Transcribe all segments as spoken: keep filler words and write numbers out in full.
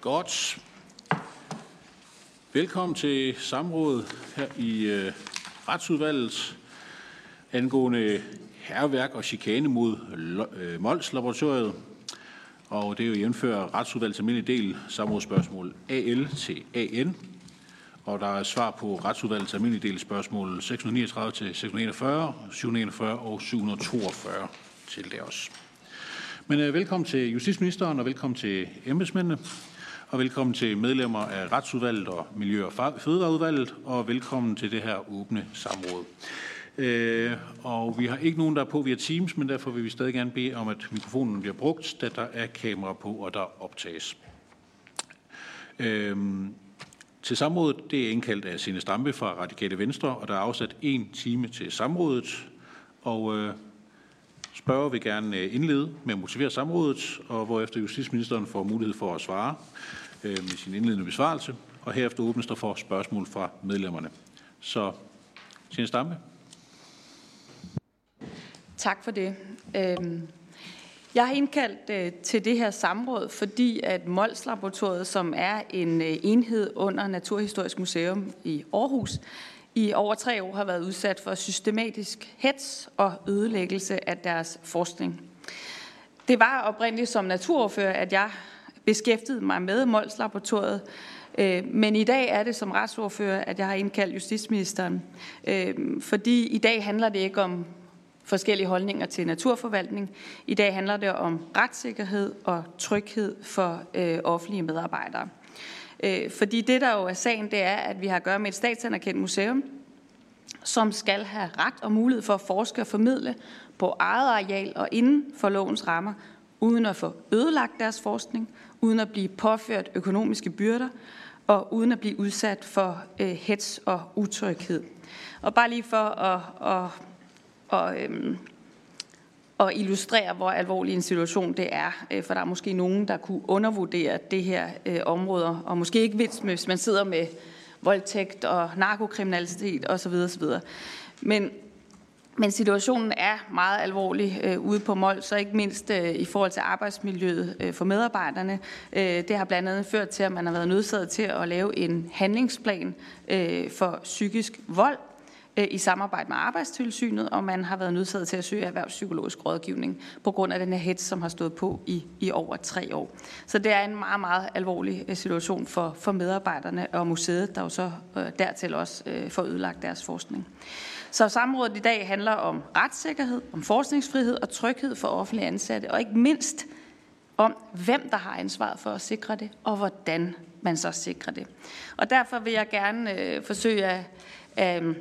Godt. Velkommen til samrådet her i øh, Retsudvalget angående hærværk og chikane mod øh, Mols Laboratoriet. Og det er jo jævnfører Retsudvalgets almindelige del samrådsspørgsmål A L til A N. Og der er svar på Retsudvalgets almindelige del spørgsmål seks hundrede niogtredive til seks hundrede enogfyrre, syv hundrede enogfyrre og syv hundrede toogfyrre til det også. Men øh, velkommen til justitsministeren, og velkommen til embedsmændene, og velkommen til medlemmer af Retsudvalget og Miljø- og Fødevareudvalget, og velkommen til det her åbne samråd. Øh, og vi har ikke nogen, der er på via Teams, men derfor vil vi stadig gerne bede om, at mikrofonen bliver brugt, da der er kamera på, og der optages. Øh, til samrådet, det er indkaldt af Zenia Stampe fra Radikale Venstre, og der er afsat en time til samrådet, og øh, spørger vil gerne indlede med at motivere samrådet, og hvorefter justitsministeren får mulighed for at svare øh, med sin indledende besvarelse, og herefter åbnes der for spørgsmål fra medlemmerne. Så, Zenia Stampe. Tak for det. Jeg har indkaldt til det her samråd, fordi at Mols Laboratoriet, som er en enhed under Naturhistorisk Museum i Aarhus, i over tre år har været udsat for systematisk hets og ødelæggelse af deres forskning. Det var oprindeligt som naturordfører, at jeg beskæftigede mig med Mols Laboratoriet, men i dag er det som retsordfører, at jeg har indkaldt justitsministeren, fordi i dag handler det ikke om forskellige holdninger til naturforvaltning. I dag handler det om retssikkerhed og tryghed for øh, offentlige medarbejdere. Øh, fordi det, der jo er sagen, det er, at vi har at gøre med et statsanerkendt museum, som skal have ret og mulighed for at forske og formidle på eget areal og inden for lovens rammer, uden at få ødelagt deres forskning, uden at blive påført økonomiske byrder og uden at blive udsat for øh, hets og utryghed. Og bare lige for at, at Og, øhm, og illustrere, hvor alvorlig en situation det er. For der er måske nogen, der kunne undervurdere det her øh, område, og måske ikke mindst, hvis man sidder med voldtægt og narkokriminalitet osv. osv. Men, men situationen er meget alvorlig øh, ude på Mols, så ikke mindst øh, i forhold til arbejdsmiljøet øh, for medarbejderne. Øh, det har blandt andet ført til, at man har været nødsaget til at lave en handlingsplan øh, for psykisk vold i samarbejde med Arbejdstilsynet, og man har været nødsaget til at søge erhvervspsykologisk rådgivning på grund af den her hets, som har stået på i, i over tre år. Så det er en meget, meget alvorlig situation for, for medarbejderne og museet, der jo så øh, dertil også øh, får ødelagt deres forskning. Så samrådet i dag handler om retssikkerhed, om forskningsfrihed og tryghed for offentlige ansatte, og ikke mindst om, hvem der har ansvaret for at sikre det, og hvordan man så sikrer det. Og derfor vil jeg gerne øh, forsøge at øh,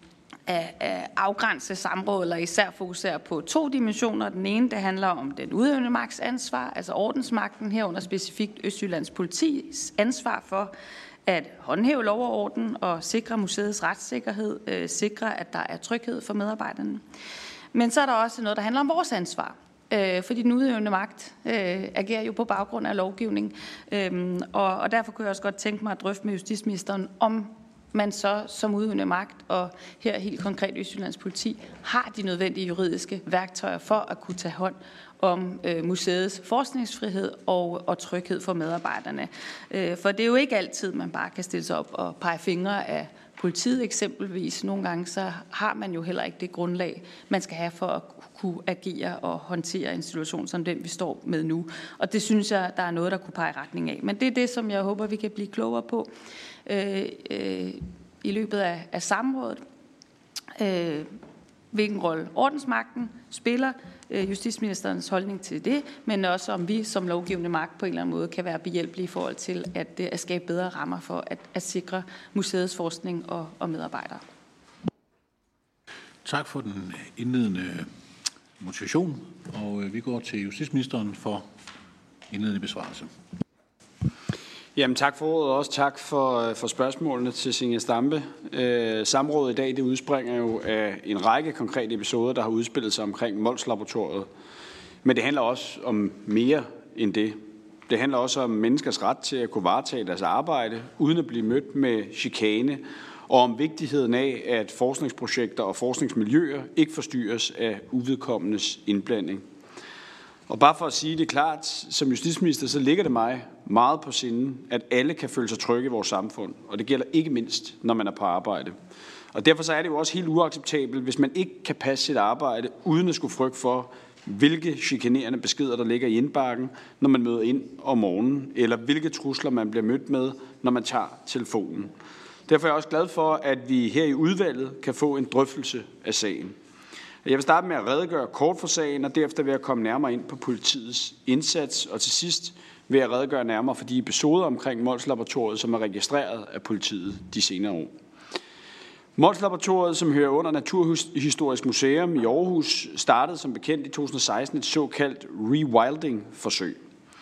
at afgrænse samrådet, eller især fokusere på to dimensioner. Den ene, det handler om den udøvende magts ansvar, altså ordensmagten, herunder specifikt Østjyllands politis ansvar for at håndhæve lov og orden og sikre museets retssikkerhed, øh, sikre, at der er tryghed for medarbejderne. Men så er der også noget, der handler om vores ansvar. Øh, fordi den udøvende magt øh, agerer jo på baggrund af lovgivning. Øh, og, og derfor kunne jeg også godt tænke mig at drøfte med justitsministeren om man så som udøvende magt, og her helt konkret Østjyllands politi, har de nødvendige juridiske værktøjer for at kunne tage hånd om øh, museets forskningsfrihed og, og tryghed for medarbejderne. Øh, for det er jo ikke altid, man bare kan stille sig op og pege fingre af politiet eksempelvis. Nogle gange så har man jo heller ikke det grundlag, man skal have for at kunne agere og håndtere en situation som den, vi står med nu. Og det synes jeg, der er noget, der kunne pege retning af. Men det er det, som jeg håber, vi kan blive klogere på øh, øh, i løbet af, af samrådet. Øh, hvilken rolle ordensmagten spiller, øh, justitsministerens holdning til det, men også om vi som lovgivende magt på en eller anden måde kan være behjælpelige i forhold til at, at skabe bedre rammer for at, at sikre museets forskning og, og medarbejdere. Tak for den indledende motivation, og vi går til justitsministeren for indledende besvarelse. Jamen tak for ordet, og også tak for, for spørgsmålene til Zenia Stampe. Øh, samrådet i dag, det udspringer jo af en række konkrete episoder, der har udspillet sig omkring Mols Laboratoriet. Men det handler også om mere end det. Det handler også om menneskers ret til at kunne varetage deres arbejde, uden at blive mødt med chikane, og om vigtigheden af, at forskningsprojekter og forskningsmiljøer ikke forstyrres af uvedkommendes indblanding. Og bare for at sige det klart, som justitsminister, så ligger det mig meget på sinde, at alle kan føle sig trygge i vores samfund. Og det gælder ikke mindst, når man er på arbejde. Og derfor så er det jo også helt uacceptabelt, hvis man ikke kan passe sit arbejde, uden at skulle frygte for, hvilke chikanerende beskeder, der ligger i indbakken, når man møder ind om morgenen, eller hvilke trusler man bliver mødt med, når man tager telefonen. Derfor er jeg også glad for, at vi her i udvalget kan få en drøftelse af sagen. Jeg vil starte med at redegøre kort for sagen, og derefter vil jeg komme nærmere ind på politiets indsats, og til sidst vil jeg redegøre nærmere for de episoder omkring Mols Laboratoriet, som er registreret af politiet de senere år. Mols Laboratoriet, som hører under Naturhistorisk Museum i Aarhus, startede som bekendt i to tusind og seksten et såkaldt rewilding-forsøg.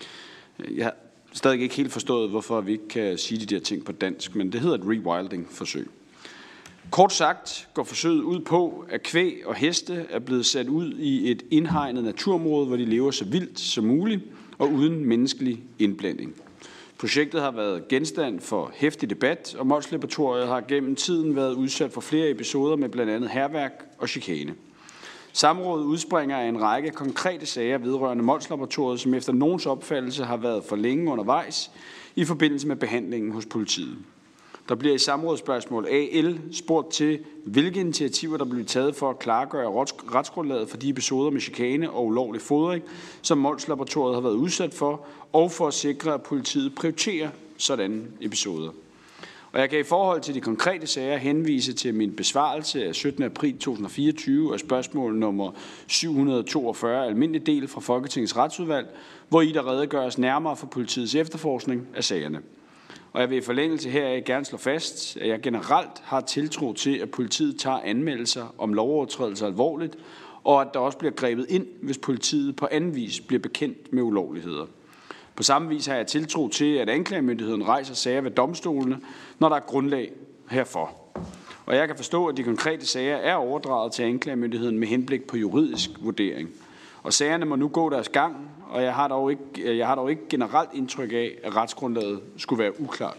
Jeg har stadig ikke helt forstået, hvorfor vi ikke kan sige de der ting på dansk, men det hedder et rewilding-forsøg. Kort sagt går forsøget ud på, at kvæg og heste er blevet sat ud i et indhegnet naturområde, hvor de lever så vildt som muligt og uden menneskelig indblanding. Projektet har været genstand for heftig debat, og Mols Laboratoriet har gennem tiden været udsat for flere episoder med blandt andet hærværk og chikane. Samrådet udspringer af en række konkrete sager vedrørende Mols Laboratoriet, som efter nogens opfattelse har været for længe undervejs i forbindelse med behandlingen hos politiet. Der bliver i samrådsspørgsmål A L spurgt til, hvilke initiativer der bliver taget for at klargøre retsgrundlaget for de episoder med chikane og ulovlig fodring, som Mols Laboratoriet har været udsat for, og for at sikre, at politiet prioriterer sådanne episoder. Og jeg kan i forhold til de konkrete sager henvise til min besvarelse af syttende april to tusind og fireogtyve af spørgsmål nummer syv hundrede og toogfyrre, almindelig del fra Folketingets retsudvalg, hvor i der redegøres nærmere for politiets efterforskning af sagerne. Og jeg vil i forlængelse heraf gerne slå fast, at jeg generelt har tiltro til, at politiet tager anmeldelser om lovovertrædelser alvorligt, og at der også bliver grebet ind, hvis politiet på anden vis bliver bekendt med ulovligheder. På samme vis har jeg tiltro til, at anklagemyndigheden rejser sager ved domstolene, når der er grundlag herfor. Og jeg kan forstå, at de konkrete sager er overdraget til anklagemyndigheden med henblik på juridisk vurdering. Og sagerne må nu gå deres gang, og jeg har dog ikke, jeg har dog ikke generelt indtryk af, at retsgrundlaget skulle være uklart.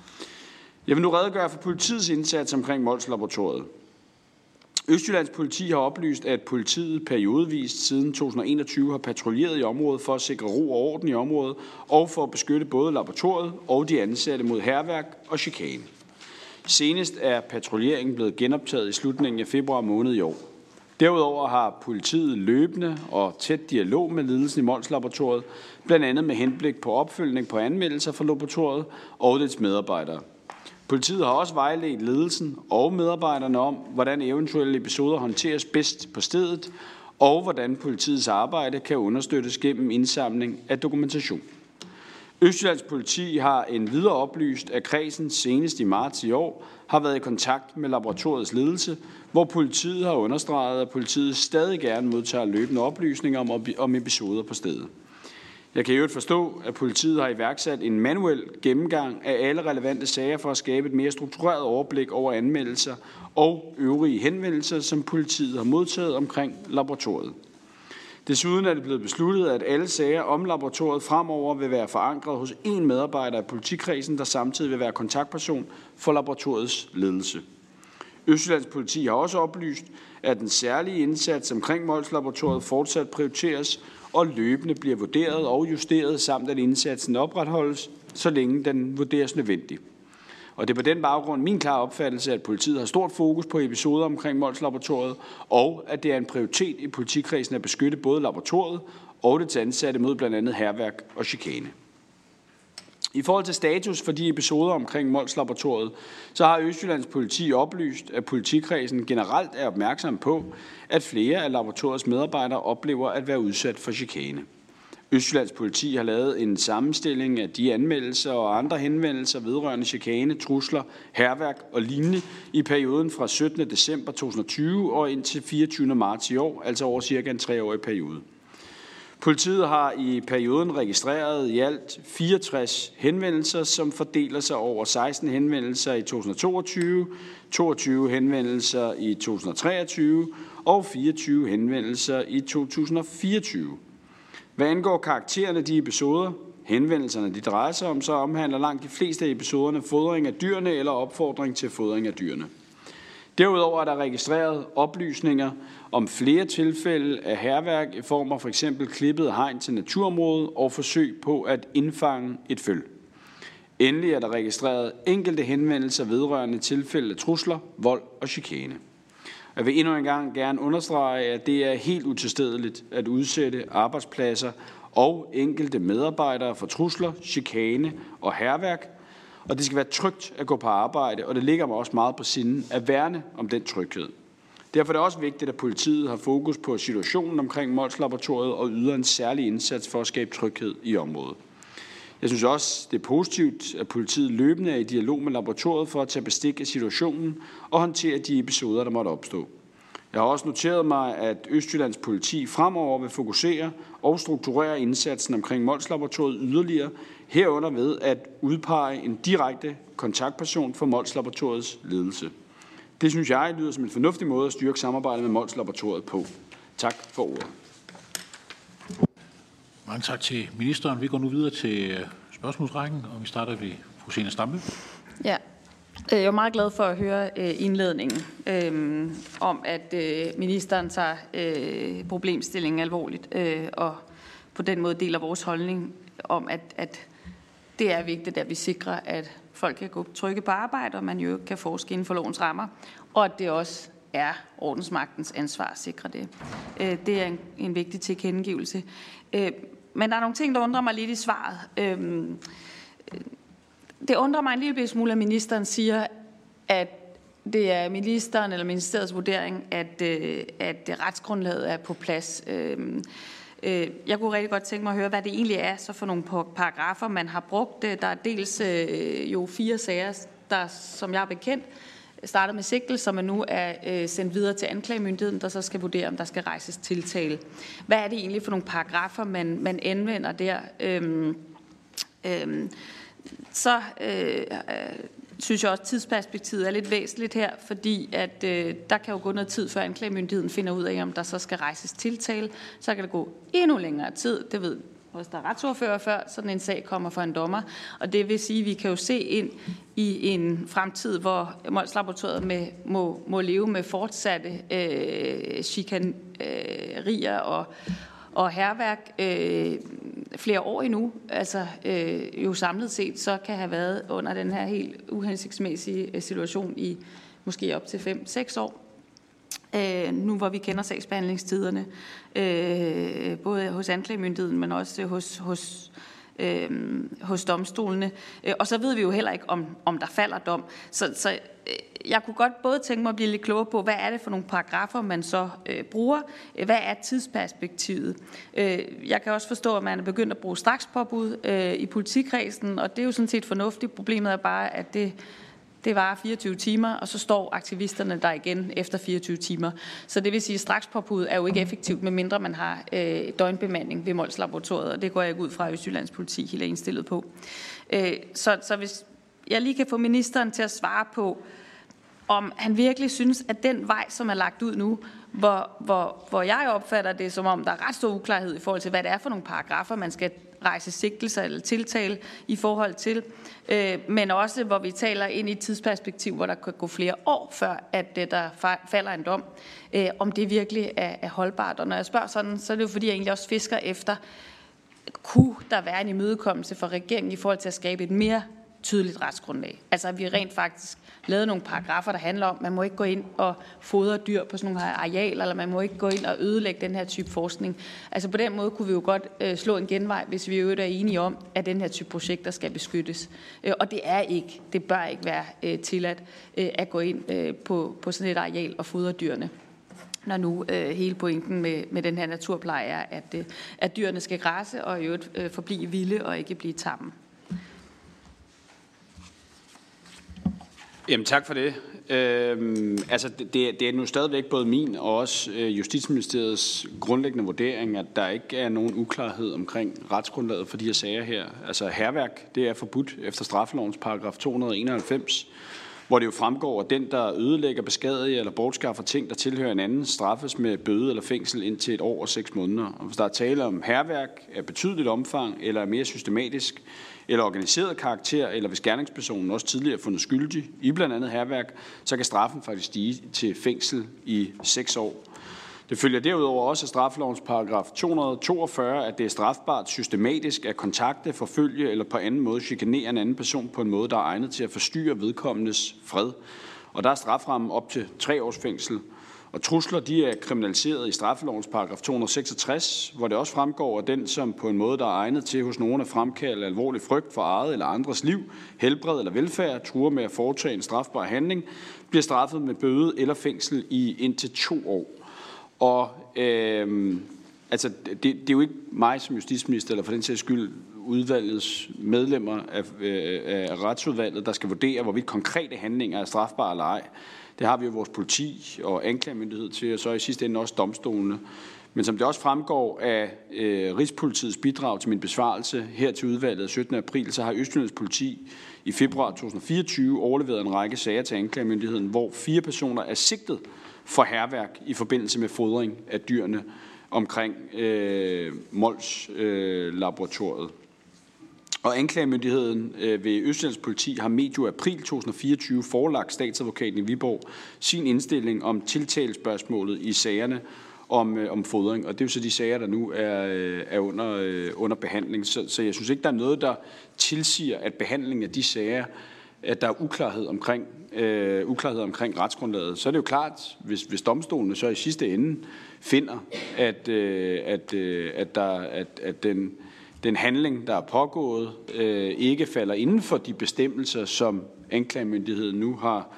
Jeg vil nu redegøre for politiets indsats omkring Mols Laboratoriet. Østjyllands politi har oplyst, at politiet periodevist siden to tusind og enogtyve har patruljeret i området for at sikre ro og orden i området, og for at beskytte både laboratoriet og de ansatte mod hærværk og chikane. Senest er patruljeringen blevet genoptaget i slutningen af februar måned i år. Derudover har politiet løbende og tæt dialog med ledelsen i Mols Laboratoriet, blandt andet med henblik på opfølgning på anmeldelser fra laboratoriet og dets medarbejdere. Politiet har også vejledt ledelsen og medarbejderne om, hvordan eventuelle episoder håndteres bedst på stedet, og hvordan politiets arbejde kan understøttes gennem indsamling af dokumentation. Østjyllands politi har endvidere oplyst, at kredsen senest i marts i år har været i kontakt med laboratoriets ledelse, hvor politiet har understreget, at politiet stadig gerne modtager løbende oplysninger om, om episoder på stedet. Jeg kan i øvrigt forstå, at politiet har iværksat en manuel gennemgang af alle relevante sager for at skabe et mere struktureret overblik over anmeldelser og øvrige henvendelser, som politiet har modtaget omkring laboratoriet. Desuden er det blevet besluttet, at alle sager om laboratoriet fremover vil være forankret hos én medarbejder af politikredsen, der samtidig vil være kontaktperson for laboratoriets ledelse. Østjyllands politi har også oplyst, at den særlige indsats omkring Mols Laboratoriet fortsat prioriteres og løbende bliver vurderet og justeret, samt at indsatsen opretholdes, så længe den vurderes nødvendig. Og det er på den baggrund min klare opfattelse, at politiet har stort fokus på episoder omkring Mols Laboratoriet, og at det er en prioritet i politikredsen at beskytte både laboratoriet og dets ansatte mod blandt andet hærværk og chikane. I forhold til status for de episoder omkring Mols Laboratoriet, så har Østjyllands politi oplyst, at politikredsen generelt er opmærksom på, at flere af laboratoriets medarbejdere oplever at være udsat for chikane. Østjyllands politi har lavet en sammenstilling af de anmeldelser og andre henvendelser vedrørende chikane, trusler, hærværk og lignende i perioden fra syttende december to tusind og tyve og indtil fireogtyvende marts i år, altså over cirka en treårig periode. Politiet har i perioden registreret i alt fireogtres henvendelser, som fordeler sig over seksten henvendelser i to tusind og toogtyve, toogtyve henvendelser i to tusind og treogtyve og fireogtyve henvendelser i to tusind og fireogtyve. Hvad angår karaktererne af de episoder, henvendelserne de drejer sig om, så omhandler langt de fleste af episoderne fodring af dyrene eller opfordring til fodring af dyrene. Derudover er der registreret oplysninger om flere tilfælde af hærværk i form af f.eks. klippet hegn til naturområdet og forsøg på at indfange et føl. Endelig er der registreret enkelte henvendelser vedrørende tilfælde af trusler, vold og chikane. Jeg vil endnu en gang gerne understrege, at det er helt utilstedeligt at udsætte arbejdspladser og enkelte medarbejdere for trusler, chikane og hærværk, og det skal være trygt at gå på arbejde, og det ligger mig også meget på sinde at værne om den tryghed. Derfor er det også vigtigt, at politiet har fokus på situationen omkring Mols-laboratoriet og yder en særlig indsats for at skabe tryghed i området. Jeg synes også, det er positivt, at politiet løbende er i dialog med laboratoriet for at tage bestik af situationen og håndtere de episoder, der måtte opstå. Jeg har også noteret mig, at Østjyllands politi fremover vil fokusere og strukturere indsatsen omkring Mols-laboratoriet yderligere, herunder ved at udpege en direkte kontaktperson for Mols-laboratoriets ledelse. Det synes jeg lyder som en fornuftig måde at styrke samarbejdet med Mols-laboratoriet på. Tak for ordet. Mange tak til ministeren. Vi går nu videre til spørgsmålsrækken, og vi starter ved fru Zenia Stampe. Ja, jeg er meget glad for at høre indledningen øh, om, at øh, ministeren tager øh, problemstillingen alvorligt, øh, og på den måde deler vores holdning om, at, at det er vigtigt, at vi sikrer, at folk kan gå trygge på arbejde, og man jo kan forske inden for lovens rammer, og at det også er ordensmagtens ansvar at sikre det. Øh, det er en, en vigtig tilkendegivelse. Øh, men der er nogle ting, der undrer mig lidt i svaret. Øh, Det undrer mig en lille smule, at ministeren siger, at det er ministeren eller ministeriets vurdering, at, at retsgrundlaget er på plads. Jeg kunne rigtig godt tænke mig at høre, hvad det egentlig er så for nogle paragrafer, man har brugt. Der er dels jo fire sager, der, som jeg er bekendt, starter med sigtelser, men nu er sendt videre til anklagemyndigheden, der så skal vurdere, om der skal rejses tiltale. Hvad er det egentlig for nogle paragrafer, man, man anvender der? Øhm, øhm, Så øh, synes jeg også, at tidsperspektivet er lidt væsentligt her, fordi at, øh, der kan jo gå noget tid, før anklagemyndigheden finder ud af, om der så skal rejses tiltale. Så kan det gå endnu længere tid. Det ved også der er retsordfører før, sådan en sag kommer for en dommer. Og det vil sige, at vi kan jo se ind i en fremtid, hvor Mols-laboratoriet med, må, må leve med fortsatte øh, chikanerier og og hærværk øh, flere år endnu, altså øh, jo samlet set, så kan have været under den her helt uhensigtsmæssige situation i måske op til fem seks år. Øh, nu hvor vi kender sagsbehandlingstiderne, øh, både hos anklagemyndigheden, men også hos, hos, øh, hos domstolene. Øh, og så ved vi jo heller ikke, om, om der falder dom. Så, så øh, jeg kunne godt både tænke mig at blive lidt klogere på, hvad er det for nogle paragrafer, man så øh, bruger? Hvad er tidsperspektivet? Øh, jeg kan også forstå, at man er begyndt at bruge strakspåbud øh, i politikredsen, og det er jo sådan set fornuftigt. Problemet er bare, at det Det varer fireogtyve timer, og så står aktivisterne der igen efter fireogtyve timer. Så det vil sige, at strakspåbud er jo ikke effektivt, medmindre man har øh, døgnbemanding ved Mols-laboratoriet, og det går jeg ikke ud fra, at Østjyllands politi helt er indstillet på. Øh, så, så hvis jeg lige kan få ministeren til at svare på, om han virkelig synes, at den vej, som er lagt ud nu, hvor, hvor, hvor jeg opfatter det, som om der er ret stor uklarhed i forhold til, hvad det er for nogle paragrafer, man skal rejse sigtelser eller tiltale i forhold til, øh, men også hvor vi taler ind i et tidsperspektiv, hvor der kan gå flere år, før at øh, der falder en dom, øh, om det virkelig er, er holdbart. Og når jeg spørger sådan, så er det jo fordi, jeg egentlig også fisker efter, kunne der være en imødekommelse for regeringen i forhold til at skabe et mere tydeligt retsgrundlag. Altså at vi rent faktisk lavede nogle paragrafer, der handler om, at man må ikke gå ind og fodre dyr på sådan nogle her arealer, eller man må ikke gå ind og ødelægge den her type forskning. Altså på den måde kunne vi jo godt øh, slå en genvej, hvis vi jo er enige om, at den her type projekter skal beskyttes. Øh, og det er ikke, det bør ikke være øh, tilladt øh, at gå ind øh, på, på sådan et areal og fodre dyrene. Når nu øh, hele pointen med, med den her naturpleje er, at, øh, at dyrene skal græsse og i øvrigt øh, forblive vilde og ikke blive tamme. Jamen tak for det. Øhm, altså det, det er nu stadigvæk både min og også øh, Justitsministeriets grundlæggende vurdering, at der ikke er nogen uklarhed omkring retsgrundlaget for de her sager her. Altså hærværk, det er forbudt efter straffelovens paragraf to hundrede og enoghalvfems. hvor det jo fremgår, at den, der ødelægger, beskadiger eller bortskaffer ting, der tilhører en anden, straffes med bøde eller fængsel indtil et år og seks måneder. Og hvis der er tale om hærværk af betydeligt omfang, eller mere systematisk eller organiseret karakter, eller hvis gerningspersonen også tidligere er fundet skyldig i blandt andet hærværk, så kan straffen faktisk stige til fængsel i seks år. Det følger derudover også af straffelovens paragraf to hundrede og toogfyrre, at det er strafbart systematisk at kontakte, forfølge eller på anden måde chikanere en anden person på en måde, der er egnet til at forstyrre vedkommendes fred. Og der er straframmen op til tre års fængsel. Og trusler, de er kriminaliseret i straffelovens paragraf to hundrede og seksogtres, hvor det også fremgår, at den, som på en måde, der er egnet til hos nogen at fremkalde alvorlig frygt for eget eller andres liv, helbred eller velfærd, truer med at foretage en strafbar handling, bliver straffet med bøde eller fængsel i indtil to år. Og øh, altså, det, det er jo ikke mig som justitsminister, eller for den sags skyld udvalgets medlemmer af, øh, af retsudvalget, der skal vurdere, hvorvidt konkrete handlinger er strafbare eller ej. Det har vi jo vores politi og anklagemyndighed til, og så i sidste ende også domstolene. Men som det også fremgår af øh, Rigspolitiets bidrag til min besvarelse her til udvalget syttende april, så har Østjyllands politi i februar to tusind og fireogtyve overleveret en række sager til anklagemyndigheden, hvor fire personer er sigtet for hærværk i forbindelse med fodring af dyrene omkring øh, Mols øh, laboratoriet. Og anklagemyndigheden øh, ved Østjyllands politi har medio april to tusind og fireogtyve forelagt statsadvokaten i Viborg sin indstilling om tiltalespørgsmålet i sagerne om, øh, om fodring. Og det er jo så de sager, der nu er, øh, er under, øh, under behandling. Så, så jeg synes ikke, der er noget, der tilsiger, at behandlingen af de sager, at der er uklarhed omkring, øh, uklarhed omkring retsgrundlaget. Så er det jo klart, hvis, hvis domstolene så i sidste ende finder, at, øh, at, øh, at, der, at, at den, den handling, der er pågået, øh, ikke falder inden for de bestemmelser, som anklagemyndigheden nu har,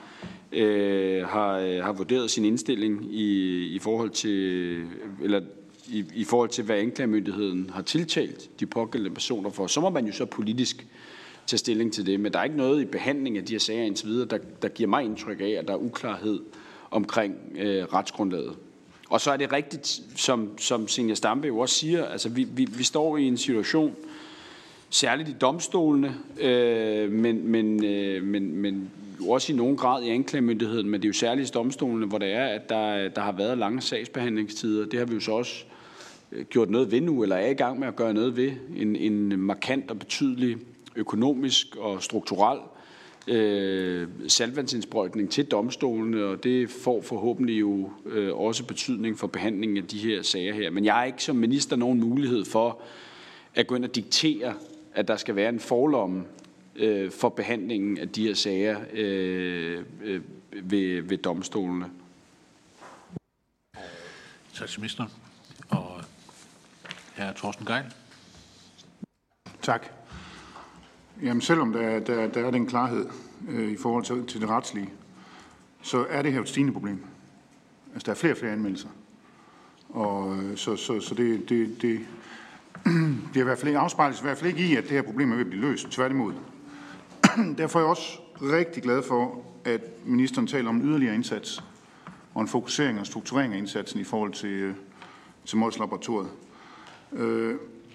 øh, har, har vurderet sin indstilling i, i forhold til, eller i, i forhold til, hvad anklagemyndigheden har tiltalt de pågældende personer for, så må man jo så politisk tage stilling til det. Men der er ikke noget i behandling af de her sager indtil videre, der, der giver mig indtryk af, at der er uklarhed omkring øh, retsgrundlaget. Og så er det rigtigt, som, som Zenia Stampe jo også siger, altså vi, vi, vi står i en situation, særligt i domstolene, øh, men, men, øh, men, men også i nogen grad i anklagemyndigheden, men det er jo særligt i domstolene, hvor det er, at der, der har været lange sagsbehandlingstider. Det har vi jo så også gjort noget ved nu, eller er i gang med at gøre noget ved. En, en markant og betydelig økonomisk og strukturel øh, saltvandsindsprøjtning til domstolene, og det får forhåbentlig jo øh, også betydning for behandlingen af de her sager her. Men jeg har ikke som minister nogen mulighed for at gå ind og diktere, at der skal være en forlomme øh, for behandlingen af de her sager øh, øh, ved, ved domstolene. Tak til ministeren. Og hr. Torsten Gejl. Tak. Jamen selvom der, der, der er den klarhed øh, i forhold til, til det retslige, så er det her et stigende problem. Altså der er flere og flere anmeldelser. Og så, så, så det, det, det, det er i hvert fald ikke afspejles i hvert fald ikke i, at det her problem er ved at blive løst. Tværtimod. Derfor er jeg også rigtig glad for, at ministeren taler om en yderligere indsats og en fokusering og strukturering af indsatsen i forhold til, til Mols laboratoriet. Øh,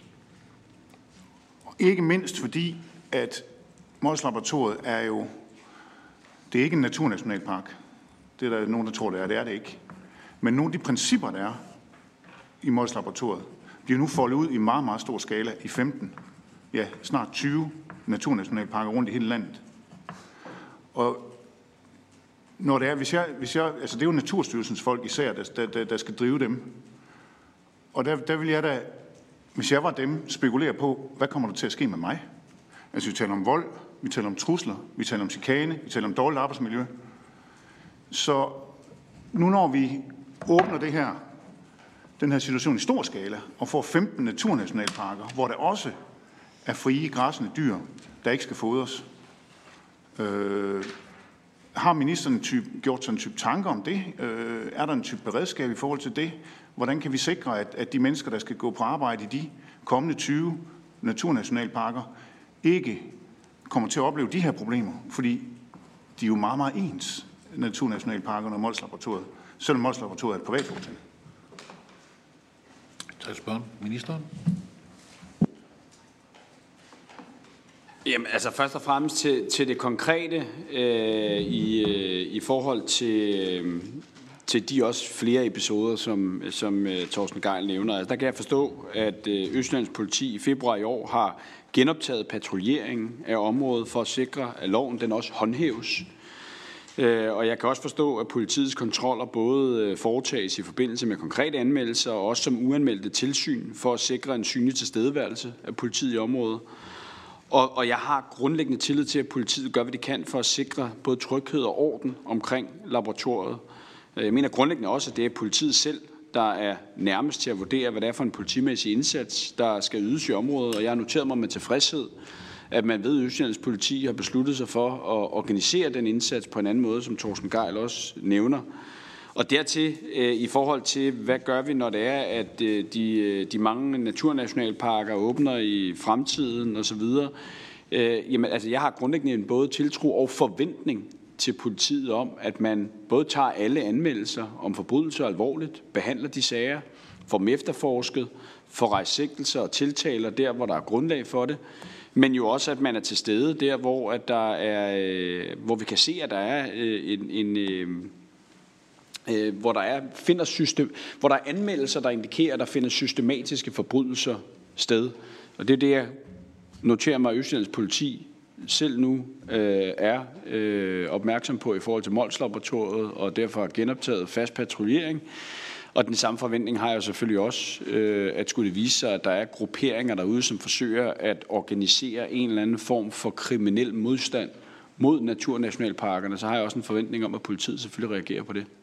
ikke mindst fordi, at Mols laboratoriet er jo, det er ikke en naturnationalpark. Det er der nogen, der tror, det er. Det er det ikke. Men nogle af de principper, der er i Mols laboratoriet, bliver nu foldet ud i meget, meget stor skala i femten, ja, snart tyve naturnationalparker rundt i hele landet. Og når det er, hvis jeg, hvis jeg, altså det er jo Naturstyrelsens folk især, der, der, der skal drive dem. Og der, der vil jeg da, hvis jeg var dem, spekulere på, hvad kommer der til at ske med mig? Altså vi taler om vold, vi taler om trusler, vi taler om chikane, vi taler om dårligt arbejdsmiljø. Så nu når vi åbner det her, den her situation i stor skala, og får femten naturnationalparker, hvor der også er frie, græssende dyr, der ikke skal fodres. Øh, har ministeren type, gjort sådan en type tanker om det? Øh, er der en type beredskab i forhold til det? Hvordan kan vi sikre, at, at de mennesker, der skal gå på arbejde i de kommende tyve naturnationalparker, ikke kommer til at opleve de her problemer? Fordi de er jo meget, meget ens, naturnationalparkerne og Mols laboratoriet, selvom Mols laboratoriet er et privat hotel. Tak, spørgsmål. Ministeren. Jamen, altså først og fremmest til, til det konkrete øh, i, øh, i forhold til, øh, til de også flere episoder, som, som øh, Torsten Gejl nævner. Altså, der kan jeg forstå, at øh, Østjyllands politi i februar i år har genoptaget patruljeringen af området for at sikre, at loven den også håndhæves. Øh, og jeg kan også forstå, at politiets kontroller både øh, foretages i forbindelse med konkrete anmeldelser og også som uanmeldte tilsyn for at sikre en synlig tilstedeværelse af politiet i området. Og, og jeg har grundlæggende tillid til, at politiet gør, hvad de kan for at sikre både tryghed og orden omkring laboratoriet. Jeg mener grundlæggende også, at det er politiet selv, der er nærmest til at vurdere, hvad det er for en politimæssig indsats, der skal ydes i området. Og jeg har noteret mig med tilfredshed, at man ved, at Østjyllands politi har besluttet sig for at organisere den indsats på en anden måde, som Torsten Gejl også nævner. Og dertil, øh, i forhold til, hvad gør vi, når det er, at øh, de, de mange naturnationalparker åbner i fremtiden osv., øh, jamen, altså, jeg har grundlæggende en både tiltro og forventning til politiet om, at man både tager alle anmeldelser om forbrydelser alvorligt, behandler de sager, får dem efterforsket, får rejst sigtelser og tiltaler der, hvor der er grundlag for det, men jo også, at man er til stede der, hvor, at der er, øh, hvor vi kan se, at der er øh, en... en øh, Øh, hvor der er finder system, hvor der er anmeldelser, der indikerer, at der finder systematiske forbrydelser sted. Og det er det, jeg noterer mig, at Østjyllands politi selv nu øh, er øh, opmærksom på i forhold til Mols-laboratoriet, og derfor har genoptaget fast patruljering. Og den samme forventning har jeg selvfølgelig også, øh, at skulle det vise sig, at der er grupperinger derude, som forsøger at organisere en eller anden form for kriminel modstand mod naturnationalparkerne, så har jeg også en forventning om, at politiet selvfølgelig reagerer på det.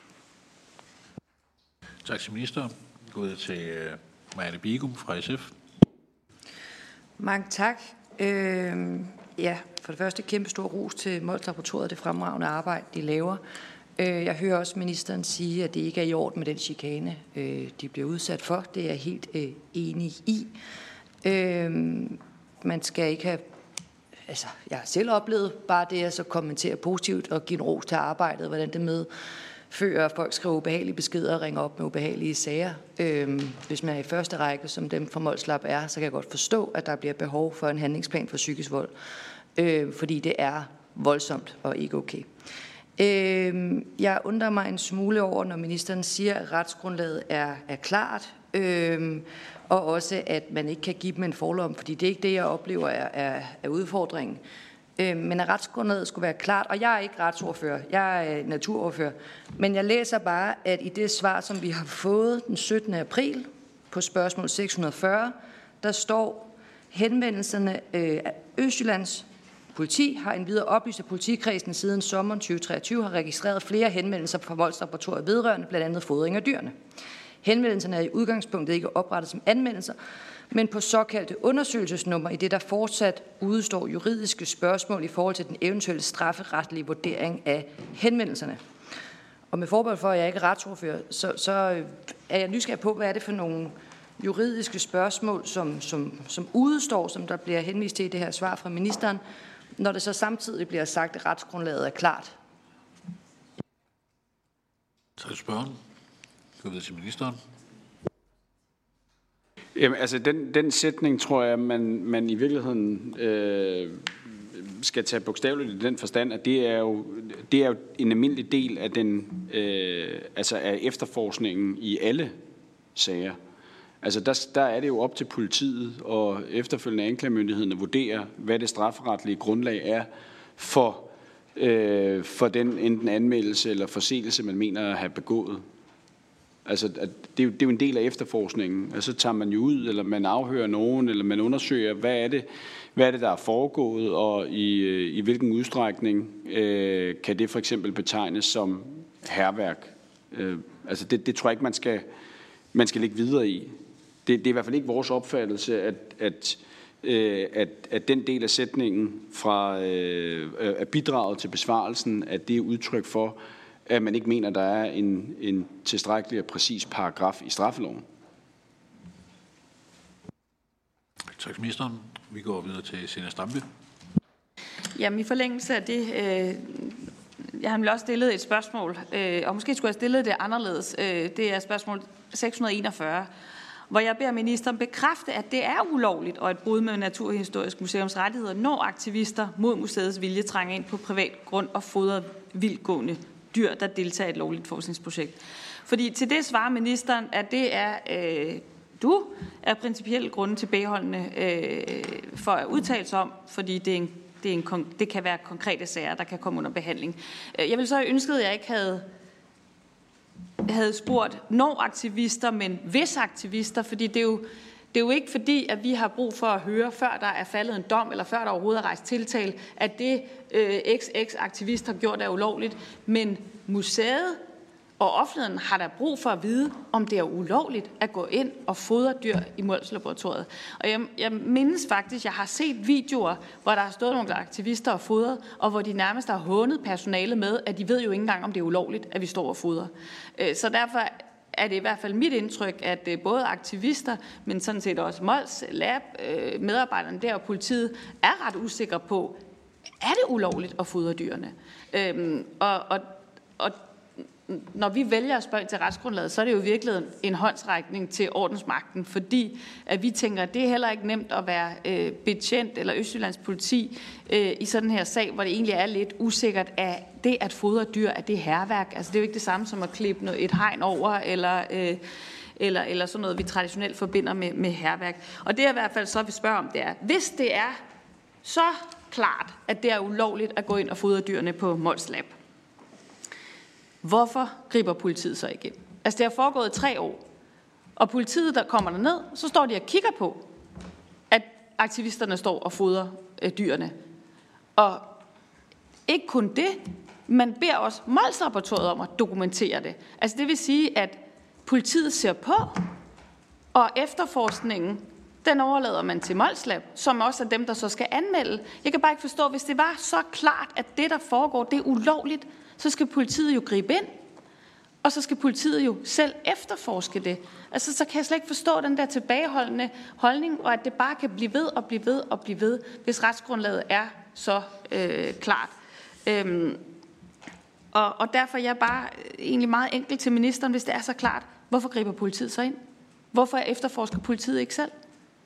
Tak til minister. Gå ud til Marianne Bigum fra S F. Mange tak. Øh, ja, for det første kæmpe stor ros til Mols-laboratoriet, det fremragende arbejde, de laver. Øh, jeg hører også ministeren sige, at det ikke er i orden med den chikane, øh, de bliver udsat for. Det er jeg helt øh, enig i. Øh, man skal ikke have... Altså, jeg har selv oplevet bare det, at så kommentere positivt og give en ros til arbejdet, hvordan det med før folk skriver ubehagelige beskeder og ringer op med ubehagelige sager. Øhm, hvis man er i første række, som dem fra Mols-Lab er, så kan jeg godt forstå, at der bliver behov for en handlingsplan for psykisk vold. Øh, fordi det er voldsomt og ikke okay. Øh, jeg undrer mig en smule over, når ministeren siger, at retsgrundlaget er, er klart, øh, og også, at man ikke kan give dem en forlom, fordi det er ikke det, jeg oplever er, er, er udfordringen. Men at retsgrundlaget skulle være klart, og jeg er ikke retsordfører, jeg er naturordfører, men jeg læser bare, at i det svar, som vi har fået den syttende april på spørgsmål seks hundrede og fyrre, der står, henvendelserne af Østjyllands politi har endvidere oplyst, at politikredsen siden sommeren tyve treogtyve har registreret flere henvendelser fra Mols-laboratoriet vedrørende, blandt andet fodring af dyrene. Henvendelserne er i udgangspunktet ikke oprettet som anmeldelser, men på såkaldte undersøgelsesnummer, i det der fortsat udestår juridiske spørgsmål i forhold til den eventuelle strafferetlige vurdering af henvendelserne. Og med forbehold for, at jeg ikke er retsordfører, så, så er jeg nysgerrig på, hvad er det for nogle juridiske spørgsmål, som, som, som udestår, som der bliver henvist til i det her svar fra ministeren, når det så samtidig bliver sagt, at retsgrundlaget er klart. Tak til spørgeren. Gå videre til ministeren. Jamen, altså, den, den sætning, tror jeg, man, man i virkeligheden øh, skal tage bogstaveligt i den forstand, at det er jo, det er jo en almindelig del af, den, øh, altså af efterforskningen i alle sager. Altså, der, der er det jo op til politiet og efterfølgende anklagemyndigheden at vurdere, hvad det strafferetlige grundlag er for, øh, for den enten anmeldelse eller forseelse, man mener at have begået. Altså, at det, er jo, det er jo en del af efterforskningen. Altså, så tager man jo ud, eller man afhører nogen, eller man undersøger, hvad er det, hvad er det der er foregået, og i, i hvilken udstrækning øh, kan det for eksempel betegnes som hærværk. Øh, altså, det, det tror jeg ikke, man skal, man skal ligge videre i. Det, det er i hvert fald ikke vores opfattelse, at, at, øh, at, at den del af sætningen fra øh, at bidraget til besvarelsen, at det er udtryk for, at man ikke mener, at der er en, en tilstrækkelig og præcis paragraf i straffeloven. Tak til ministeren. Vi går videre til Zenia Stampe. Jamen i forlængelse af det, øh, jeg har også stillet et spørgsmål, øh, og måske skulle jeg have stillet det anderledes. Øh, det er spørgsmål seks hundrede og enogfyrre. hvor jeg beder ministeren bekræfte, at det er ulovligt og et brud med Naturhistorisk Museums rettigheder, når aktivister mod museets vilje trænger ind på privat grund og fodrer vildtgående dyr, der deltager i et lovligt forskningsprojekt. Fordi til det svarer ministeren, at det er øh, du er principielle grunde tilbageholdende øh, for at udtale sig om, fordi det er en Det, er en, det kan være konkrete sager, der kan komme under behandling. Jeg ville så have ønsket, at jeg ikke havde, havde spurgt når aktivister, men hvis aktivister, fordi det er, jo, det er jo ikke fordi, at vi har brug for at høre, før der er faldet en dom, eller før der overhovedet er rejst tiltale, at det øh, X X aktivist har gjort er ulovligt, men museet og offentligheden har der brug for at vide, om det er ulovligt at gå ind og fodre dyr i Mols-laboratoriet. Og jeg, jeg mindes faktisk, jeg har set videoer, hvor der har stået nogle aktivister og fodret, og hvor de nærmest har hånet personalet med, at de ved jo ikke engang, om det er ulovligt, at vi står og fodrer. Så derfor er det i hvert fald mit indtryk, at både aktivister, men sådan set også Mols Lab, medarbejderne der og politiet, er ret usikre på, er det ulovligt at fodre dyrene? Og, og, og når vi vælger at spørge til retsgrundlaget, så er det jo i virkeligheden en håndsrækning til ordensmagten, fordi at vi tænker, at det er heller ikke nemt at være øh, betjent eller Østjyllands politi øh, i sådan her sag, hvor det egentlig er lidt usikkert, at det at fodre dyr, at det er hærværk. Altså det er jo ikke det samme som at klippe noget, et hegn over, eller, øh, eller, eller sådan noget, vi traditionelt forbinder med, med hærværk. Og det er i hvert fald så, vi spørger om, det er, hvis det er så klart, at det er ulovligt at gå ind og fodre dyrene på Mols Lab, hvorfor griber politiet så igen? Altså, det har foregået tre år, og politiet, der kommer derned, så står de og kigger på, at aktivisterne står og fodrer øh, dyrene. Og ikke kun det, man beder også Mols-laboratoriet om at dokumentere det. Altså, det vil sige, at politiet ser på, og efterforskningen, den overlader man til Mols Lab, som også er dem, der så skal anmelde. Jeg kan bare ikke forstå, hvis det var så klart, at det, der foregår, det er ulovligt, så skal politiet jo gribe ind, og så skal politiet jo selv efterforske det. Altså, så kan jeg slet ikke forstå den der tilbageholdende holdning, og at det bare kan blive ved og blive ved og blive ved, hvis retsgrundlaget er så øh, klart. Øhm, og, og derfor er jeg bare egentlig meget enkelt til ministeren, hvis det er så klart, hvorfor griber politiet så ind? Hvorfor efterforsker politiet ikke selv?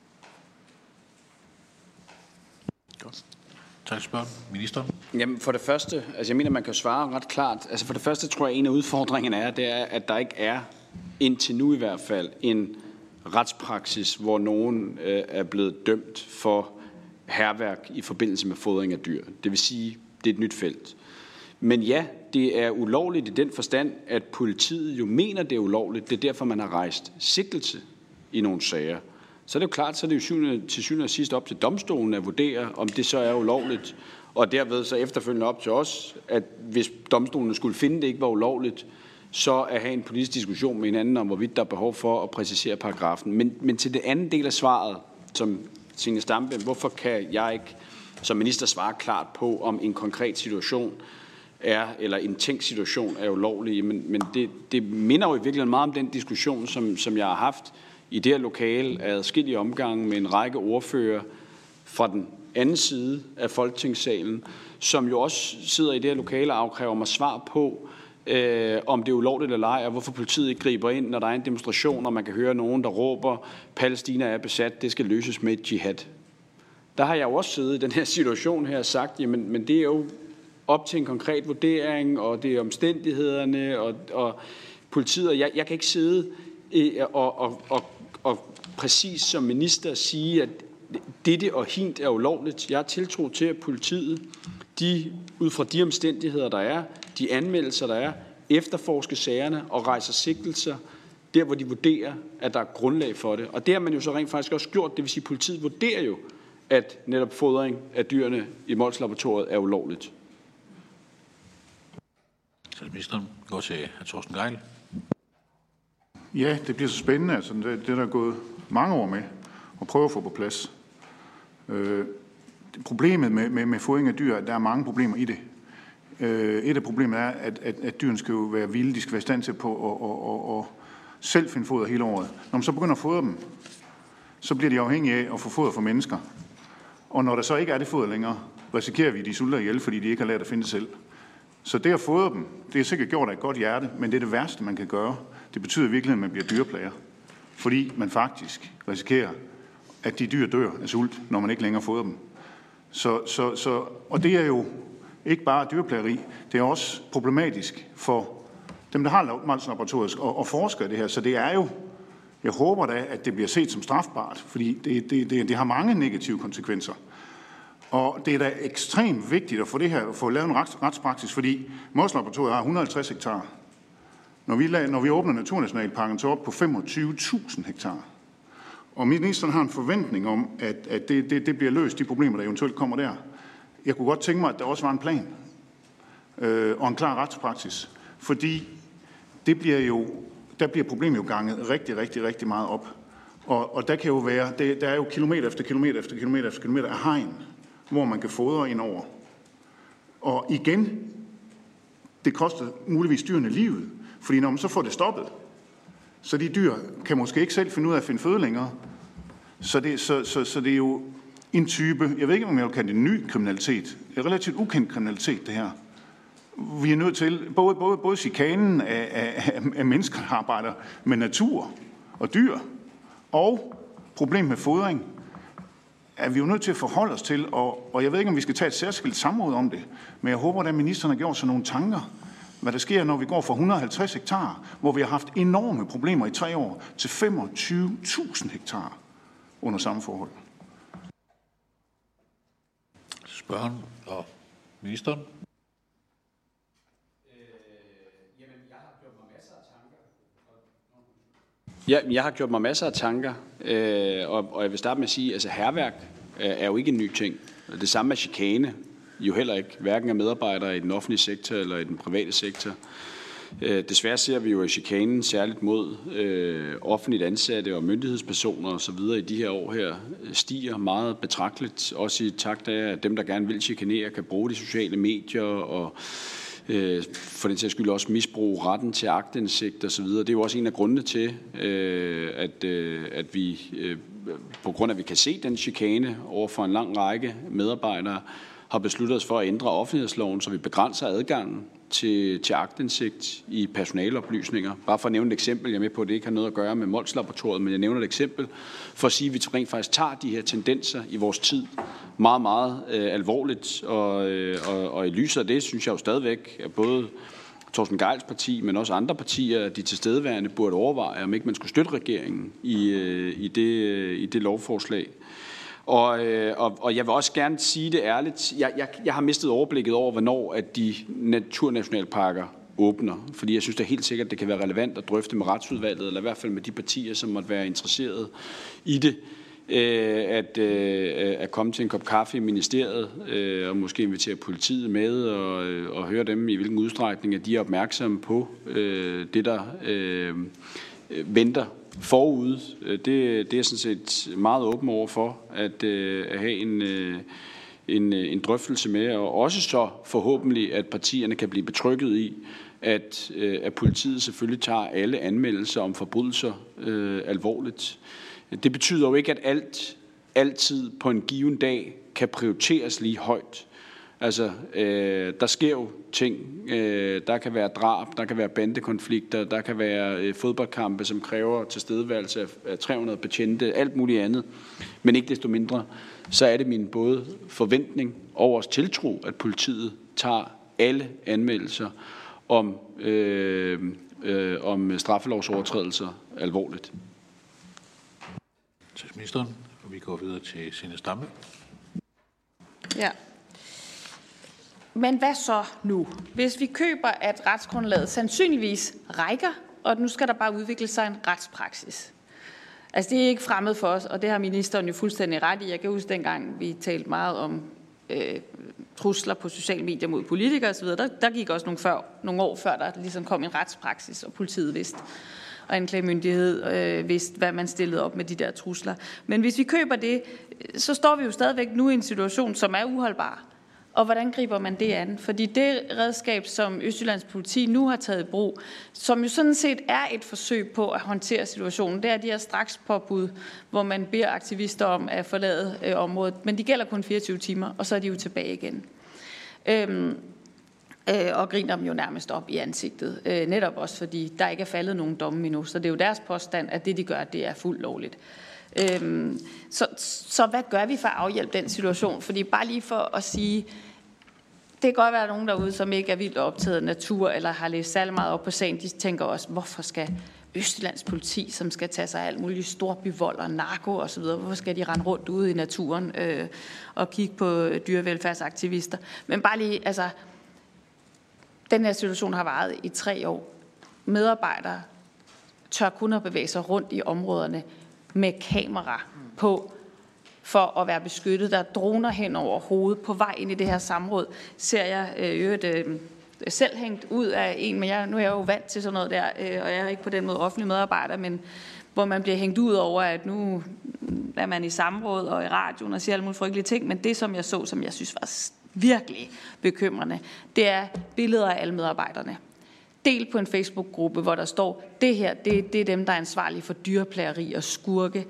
Godt. Tak, spørg. Minister. Jamen for det første, altså jeg mener, man kan svare ret klart. Altså for det første tror jeg, en af udfordringerne er, det er, at der ikke er, indtil nu i hvert fald, en retspraksis, hvor nogen øh, er blevet dømt for hærværk i forbindelse med fodring af dyr. Det vil sige, det er et nyt felt. Men ja, det er ulovligt i den forstand, at politiet jo mener, det er ulovligt. Det er derfor, man har rejst sigtelse i nogle sager. Så er det jo klart, så er det jo syvende, til syvende og sidst op til domstolen at vurdere, om det så er ulovligt. Og derved så efterfølgende op til os, at hvis domstolen skulle finde, det ikke var ulovligt, så at have en politisk diskussion med hinanden om, hvorvidt der er behov for at præcisere paragrafen. Men, men til det anden del af svaret, som Zenia Stampe, hvorfor kan jeg ikke som minister svare klart på, om en konkret situation er, eller en tænkt situation er ulovlig, men, men det, det minder jo i virkeligheden meget om den diskussion, som, som jeg har haft i det her lokale af adskillige omgange med en række ordfører fra den anden side af Folketingssalen, som jo også sidder i det her lokale og afkræver mig svar på, øh, om det er ulovligt eller ej, og hvorfor politiet ikke griber ind, når der er en demonstration, og man kan høre nogen, der råber, Palæstina er besat, det skal løses med et jihad. Der har jeg jo også siddet i den her situation her og sagt, jamen, men det er jo op til en konkret vurdering, og det er omstændighederne, og, og politiet, og jeg, jeg kan ikke sidde og, og, og, og præcis som minister sige, at dette og hint er ulovligt. Jeg har tiltro til, at politiet, de, ud fra de omstændigheder, der er, de anmeldelser, der er, efterforsker sagerne og rejser sigtelser, der hvor de vurderer, at der er grundlag for det. Og det har man jo så rent faktisk også gjort, det vil sige, at politiet vurderer jo, at netop fodring af dyrene i Mols-laboratoriet er ulovligt. Ministeren går til hr. Torsten Gejl. Ja, det bliver så spændende. Altså, det, det der er gået mange år med at prøve at få på plads. Øh, problemet med, med, med fodring af dyr, der er mange problemer i det. Øh, et af problemerne er, at, at, at dyrene skal jo være vilde, de skal være i stand til på at og, og, og selv finde foder hele året. Når man så begynder at fodre dem, så bliver de afhængige af at få foder for mennesker. Og når der så ikke er det foder længere, risikerer vi, at de sulter ihjel, fordi de ikke har lært at finde det selv. Så det at fodre dem, det er sikkert gjort af et godt hjerte, men det er det værste, man kan gøre. Det betyder virkelig, at man bliver dyreplager. fordi man faktisk risikerer, at de dyr dør af sult, når man ikke længere fodrer dem. Så, så, så, og det er jo ikke bare dyrplageri, det er også problematisk for dem, der har Molslaboratoriet og, og forsker i det her. Så det er jo, jeg håber da, at det bliver set som strafbart, fordi det, det, det, det har mange negative konsekvenser. Og det er da ekstremt vigtigt at få det her, at få lavet en rets, retspraksis, fordi Molslaboratoriet har et hundrede og halvtreds hektar. Når vi, når vi åbner Naturnationalparken, så op på femogtyve tusind hektar. Og ministeren har en forventning om, at, at det, det, det bliver løst, de problemer, der eventuelt kommer der. Jeg kunne godt tænke mig, at der også var en plan øh, og en klar retspraksis, fordi det bliver jo, der bliver problemet jo ganget rigtig, rigtig, rigtig meget op. Og, og der kan jo være, det, der er jo kilometer efter kilometer efter kilometer efter kilometer af hegn, hvor man kan fodre ind over. Og igen, det koster muligvis dyrene livet, fordi når man så får det stoppet, så de dyr kan måske ikke selv finde ud af at finde føde længere. Så det, så, så, så det er jo en type, jeg ved ikke, om jeg vil kalde det ny kriminalitet, en relativt ukendt kriminalitet, det her. Vi er nødt til, både, både, både chikanen af, af, af mennesker, der arbejder med natur og dyr, og problem med fodring, er vi jo nødt til at forholde os til, og, og jeg ved ikke, om vi skal tage et særskilt samråd om det, men jeg håber, at ministeren har gjort sig nogle tanker, hvad der sker, når vi går fra et hundrede og halvtreds hektar, hvor vi har haft enorme problemer i tre år, til femogtyve tusind hektar under samme forhold. Spørgeren og ministeren. Ja, jeg har gjort mig masser af tanker, øh, og, og jeg vil starte med at sige, at altså, hærværk øh, er jo ikke en ny ting. Det samme er chikane, jo heller ikke, hverken af medarbejdere i den offentlige sektor eller i den private sektor. Øh, desværre ser vi jo, at chikanen særligt mod øh, offentligt ansatte og myndighedspersoner osv. i de her år her stiger meget betragteligt, også i takt af, at dem, der gerne vil chikanere, kan bruge de sociale medier og for den sags skyld også misbruge retten til aktindsigt osv. Det er jo også en af grundene til, at, at vi på grund af, at vi kan se den chikane over for en lang række medarbejdere, har besluttet os for at ændre offentlighedsloven, så vi begrænser adgangen til, til aktindsigt i personaleoplysninger. Bare for at nævne et eksempel, jeg er med på, at det ikke har noget at gøre med Molslaboratoriet, men jeg nævner et eksempel for at sige, at vi rent faktisk tager de her tendenser i vores tid meget, meget øh, alvorligt. Og, øh, og, og i lyset af det, synes jeg jo stadigvæk, at både Torsten Gejls parti, men også andre partier, de tilstedeværende, burde overveje, om ikke man skulle støtte regeringen i, øh, i, det, øh, i det lovforslag. Og, og, og jeg vil også gerne sige det ærligt. Jeg, jeg, jeg har mistet overblikket over, hvornår at de naturnationalparker åbner. Fordi jeg synes det er helt sikkert, at det kan være relevant at drøfte med retsudvalget, eller i hvert fald med de partier, som måtte være interesseret i det, at, at komme til en kop kaffe i ministeriet, og måske invitere politiet med, og, og høre dem i hvilken udstrækning, at de er opmærksomme på det, der venter forud. Det, det er sådan set meget åben over for at, at have en, en, en drøftelse med, og også så forhåbentlig, at partierne kan blive betrygget i, at, at politiet selvfølgelig tager alle anmeldelser om forbrydelser øh, alvorligt. Det betyder jo ikke, at alt altid på en given dag kan prioriteres lige højt. Altså, øh, der sker jo ting. Øh, der kan være drab, der kan være bandekonflikter, der kan være øh, fodboldkampe, som kræver tilstedeværelse af, af tre hundrede betjente, alt muligt andet. Men ikke desto mindre, så er det min både forventning og også tiltro, at politiet tager alle anmeldelser om, øh, øh, om straffelovsovertrædelser alvorligt. Til ministeren, og vi går videre til Zenia Stampe. Ja. Men hvad så nu? Hvis vi køber, at retsgrundlaget sandsynligvis rækker, og nu skal der bare udvikle sig en retspraksis. Altså det er ikke fremmed for os, og det har ministeren jo fuldstændig ret i. Jeg kan huske dengang, vi talte meget om øh, trusler på sociale medier mod politikere osv. Der, der gik også nogle, før, nogle år før, der ligesom kom en retspraksis, og politiet vidste, og anklagemyndighed øh, vidste, hvad man stillede op med de der trusler. Men hvis vi køber det, så står vi jo stadigvæk nu i en situation, som er uholdbar. Og hvordan griber man det an? Fordi det redskab, som Østjyllands politi nu har taget i brug, som jo sådan set er et forsøg på at håndtere situationen, det er de her strakspåbud, hvor man beder aktivister om at forlade øh, området. Men de gælder kun fireogtyve timer, og så er de jo tilbage igen. Øhm, øh, og griner dem jo nærmest op i ansigtet. Øh, netop også fordi der ikke er faldet nogen domme endnu, så det er jo deres påstand, at det de gør, det er fuldt lovligt. Øh, så, så hvad gør vi for at afhjælpe den situation? Fordi bare lige for at sige, det kan godt være nogen derude, som ikke er vildt optaget af natur, eller har læst særlig meget op på sagen, de tænker også, hvorfor skal Østjyllands politi, som skal tage sig af alt muligt storbyvold og narko og så videre, hvorfor skal de rende rundt ude i naturen øh, og kigge på dyrevelfærdsaktivister? Men bare lige, altså, den her situation har varet i tre år. Medarbejdere tør kun at bevæge sig rundt i områderne med kamera på, for at være beskyttet. Der er droner hen over hovedet på vej ind i det her samråd. Ser jeg øh, øh, selv hængt ud af en, men jeg, nu er jeg jo vant til sådan noget der, øh, og jeg er ikke på den måde offentlig medarbejder, men hvor man bliver hængt ud over, at nu er man i samråd og i radioen og siger alle mulige frygtelige ting, men det, som jeg så, som jeg synes var virkelig bekymrende, det er billeder af alle medarbejderne. Del på en Facebook-gruppe, hvor der står, det her, det, det er dem, der er ansvarlige for dyreplageri og skurke.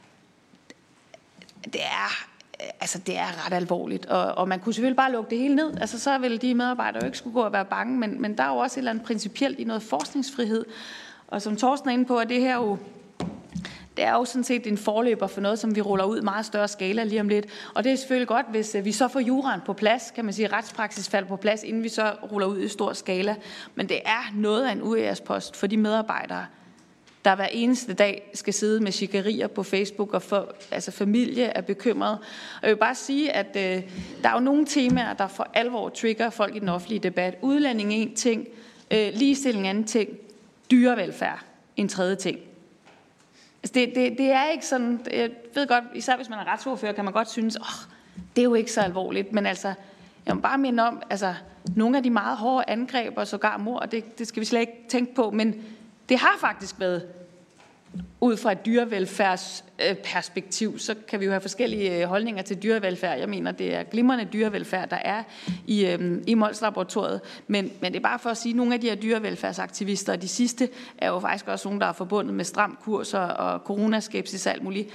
Det er, altså det er ret alvorligt, og, og man kunne selvfølgelig bare lukke det hele ned. Altså så ville de medarbejdere jo ikke skulle gå og være bange, men, men der er jo også et eller andet principielt i noget forskningsfrihed. Og som Torsten er inde på, at det her jo, det er jo sådan set en forløber for noget, som vi ruller ud i meget større skala lige om lidt. Og det er selvfølgelig godt, hvis vi så får juraen på plads, kan man sige, retspraksis falder på plads, inden vi så ruller ud i stor skala. Men det er noget af en U E S-post for de medarbejdere, der hver eneste dag skal sidde med chikkerier på Facebook, og for, altså familie er bekymret. Og jeg vil bare sige, at øh, der er jo nogle temaer, der for alvor trigger folk i den offentlige debat. Udlænding en ting, øh, ligestilling anden ting, dyrevelfærd en tredje ting. Altså det, det, det er ikke sådan, jeg ved godt, især hvis man er retsordfører, kan man godt synes, åh, oh, det er jo ikke så alvorligt, men altså, jeg må bare minde om, altså, nogle af de meget hårde angreb og sågar mord, det, det skal vi slet ikke tænke på, men det har faktisk været ud fra et dyrevelfærdsperspektiv, så kan vi jo have forskellige holdninger til dyrevelfærd. Jeg mener, det er glimrende dyrevelfærd, der er i, øhm, i Mols-laboratoriet. Men, men det er bare for at sige, at nogle af de her dyrevelfærdsaktivister, og de sidste er jo faktisk også nogle, der er forbundet med stram kurs og, og coronaskepsis og alt muligt.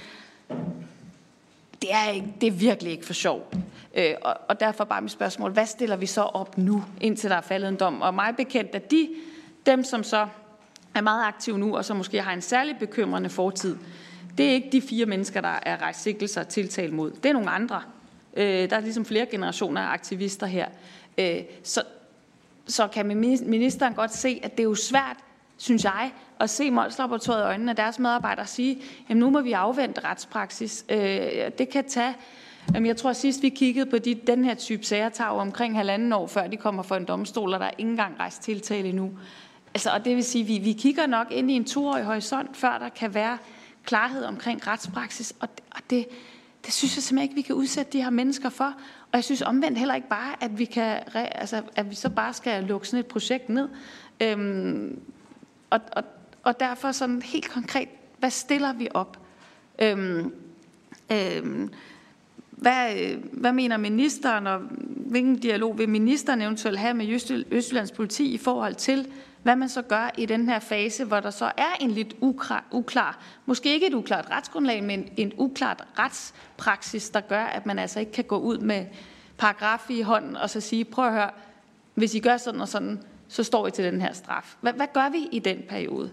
Det er, ikke, det er virkelig ikke for sjov. Øh, og, og derfor bare mit spørgsmål, hvad stiller vi så op nu, indtil der er faldet en dom? Og mig bekendt, at de, dem som så er meget aktive nu, og som måske har en særlig bekymrende fortid, det er ikke de fire mennesker, der er rejst sigtelser tiltalt mod. Det er nogle andre. Øh, der er ligesom flere generationer af aktivister her. Øh, så, så kan ministeren godt se, at det er jo svært, synes jeg, at se Mols-laboratoriet i øjnene af deres medarbejdere og sige, jamen nu må vi afvente retspraksis. Øh, det kan tage, jamen jeg tror at sidst vi kiggede på de, den her type sager, tager jo omkring halvanden år, før de kommer for en domstol, og der er ikke engang rejst tiltale endnu. Altså, og det vil sige, at vi, vi kigger nok ind i en toårig horisont, før der kan være klarhed omkring retspraksis, og det, og det, det synes jeg simpelthen ikke, vi kan udsætte de her mennesker for. Og jeg synes omvendt heller ikke bare, at vi, kan, altså, at vi så bare skal lukke sådan et projekt ned. Øhm, og, og, og derfor sådan helt konkret, hvad stiller vi op? Øhm, øhm, hvad, hvad mener ministeren, og hvilken dialog vil ministeren eventuelt have med Østjyllands politi i forhold til, hvad man så gør i den her fase, hvor der så er en lidt uklar, uklar, måske ikke et uklart retsgrundlag, men en uklart retspraksis, der gør, at man altså ikke kan gå ud med paragraf i hånden og så sige, prøv at høre, hvis I gør sådan og sådan, så står I til den her straf. Hvad, hvad gør vi i den periode?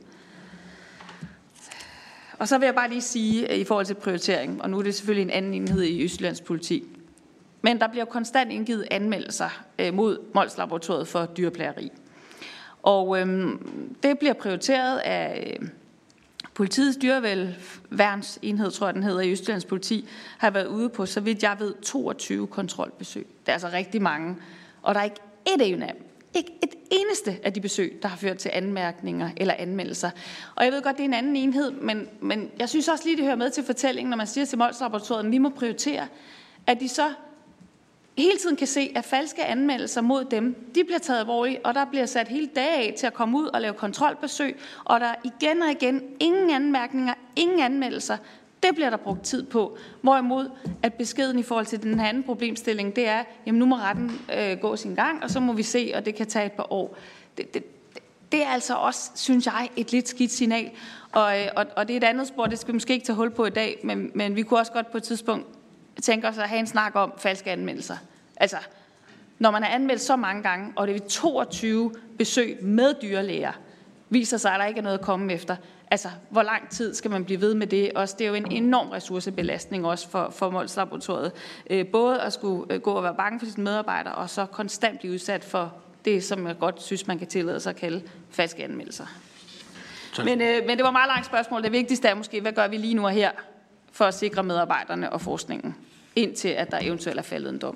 Og så vil jeg bare lige sige i forhold til prioritering, og nu er det selvfølgelig en anden enhed i Østjyllands politi, men der bliver konstant indgivet anmeldelser mod Mols-laboratoriet for dyreplageri. Og øhm, det bliver prioriteret af øh, politiets dyrevelfærdsenhed, tror jeg den hedder, i Østjyllands politi, har været ude på, så vidt jeg ved, toogtyve kontrolbesøg. Det er altså rigtig mange, og der er ikke et af dem, ikke et eneste af de besøg, der har ført til anmærkninger eller anmeldelser. Og jeg ved godt, det er en anden enhed, men, men jeg synes også lige, det hører med til fortællingen, når man siger til Mols-laboratoriet, at vi må prioritere, at de så hele tiden kan se, at falske anmeldelser mod dem, de bliver taget alvorligt, og der bliver sat hele dage af til at komme ud og lave kontrolbesøg, og der er igen og igen ingen anmærkninger, ingen anmeldelser. Det bliver der brugt tid på. Hvorimod, at beskeden i forhold til den anden problemstilling, det er, jamen nu må retten øh, gå sin gang, og så må vi se, og det kan tage et par år. Det, det, det er altså også, synes jeg, et lidt skidt signal. Og, og, og det er et andet spor, det skal vi måske ikke tage hul på i dag, men, men vi kunne også godt på et tidspunkt tænke os at have en snak om falske anmeldelser. Altså, Når man er anmeldt så mange gange, og det er toogtyve besøg med dyrlæger, viser sig, at der ikke er noget at komme efter. Altså, hvor lang tid skal man blive ved med det? Også, det er jo en enorm ressourcebelastning også for, for Mols-laboratoriet. Øh, både at skulle øh, gå og være bange for sine medarbejdere, og så konstant blive udsat for det, som jeg godt synes, man kan tillade sig at kalde falske anmeldelser. Men, øh, men det var et meget langt spørgsmål. Det vigtigste er måske, hvad gør vi lige nu og her for at sikre medarbejderne og forskningen, indtil at der eventuelt er faldet en dom?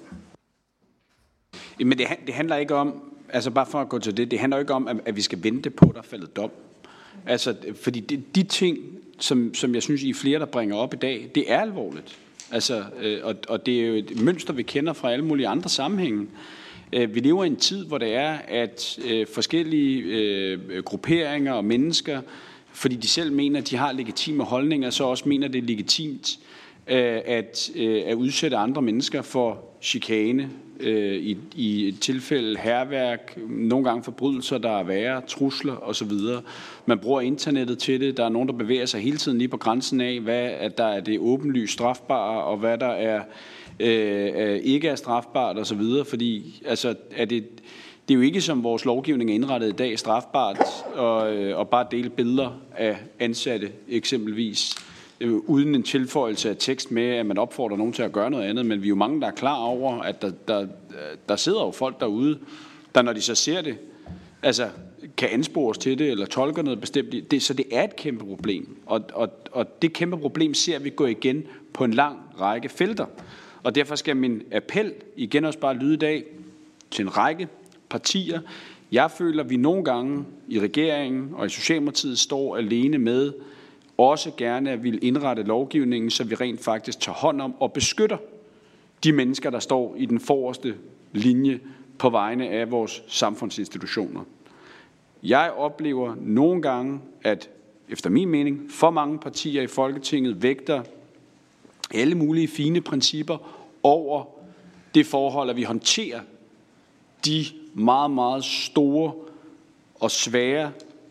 Men det, det handler ikke om, altså bare for at gå til det, det handler ikke om, at, at vi skal vente på, at der er faldet dom. Altså, fordi det, de ting, som, som jeg synes, I er flere, der bringer op i dag, det er alvorligt. Altså, øh, og, og det er jo et mønster, vi kender fra alle mulige andre sammenhænge. Vi lever i en tid, hvor det er, at øh, forskellige øh, grupperinger og mennesker, fordi de selv mener, at de har legitime holdninger, så også mener, at det er legitimt øh, at, øh, at udsætte andre mennesker for chikane, øh, i, i et tilfælde hærværk, nogle gange forbrydelser, der er værre, trusler osv. Man bruger internettet til det. Der er nogen, der bevæger sig hele tiden lige på grænsen af, hvad at der er det åbenlyst strafbare, og hvad der er Øh, ikke er strafbart og så videre, fordi altså, er det, det er jo ikke, som vores lovgivning er indrettet i dag, strafbart og, øh, og bare dele billeder af ansatte eksempelvis, øh, uden en tilføjelse af tekst med, at man opfordrer nogen til at gøre noget andet, men vi er jo mange, der er klar over, at der, der, der sidder jo folk derude, der når de så ser det, altså kan anspores til det, eller tolker noget bestemt. Det, så det er et kæmpe problem, og, og, og det kæmpe problem ser vi gå igen på en lang række felter. Og derfor skal min appel igen også bare lyde i dag til en række partier. Jeg føler, at vi nogle gange i regeringen og i Socialdemokratiet står alene med også gerne at ville indrette lovgivningen, så vi rent faktisk tager hånd om og beskytter de mennesker, der står i den forreste linje på vegne af vores samfundsinstitutioner. Jeg oplever nogle gange, at efter min mening, for mange partier i Folketinget vægter alle mulige fine principper over det forhold, at vi håndterer de meget, meget store og svære,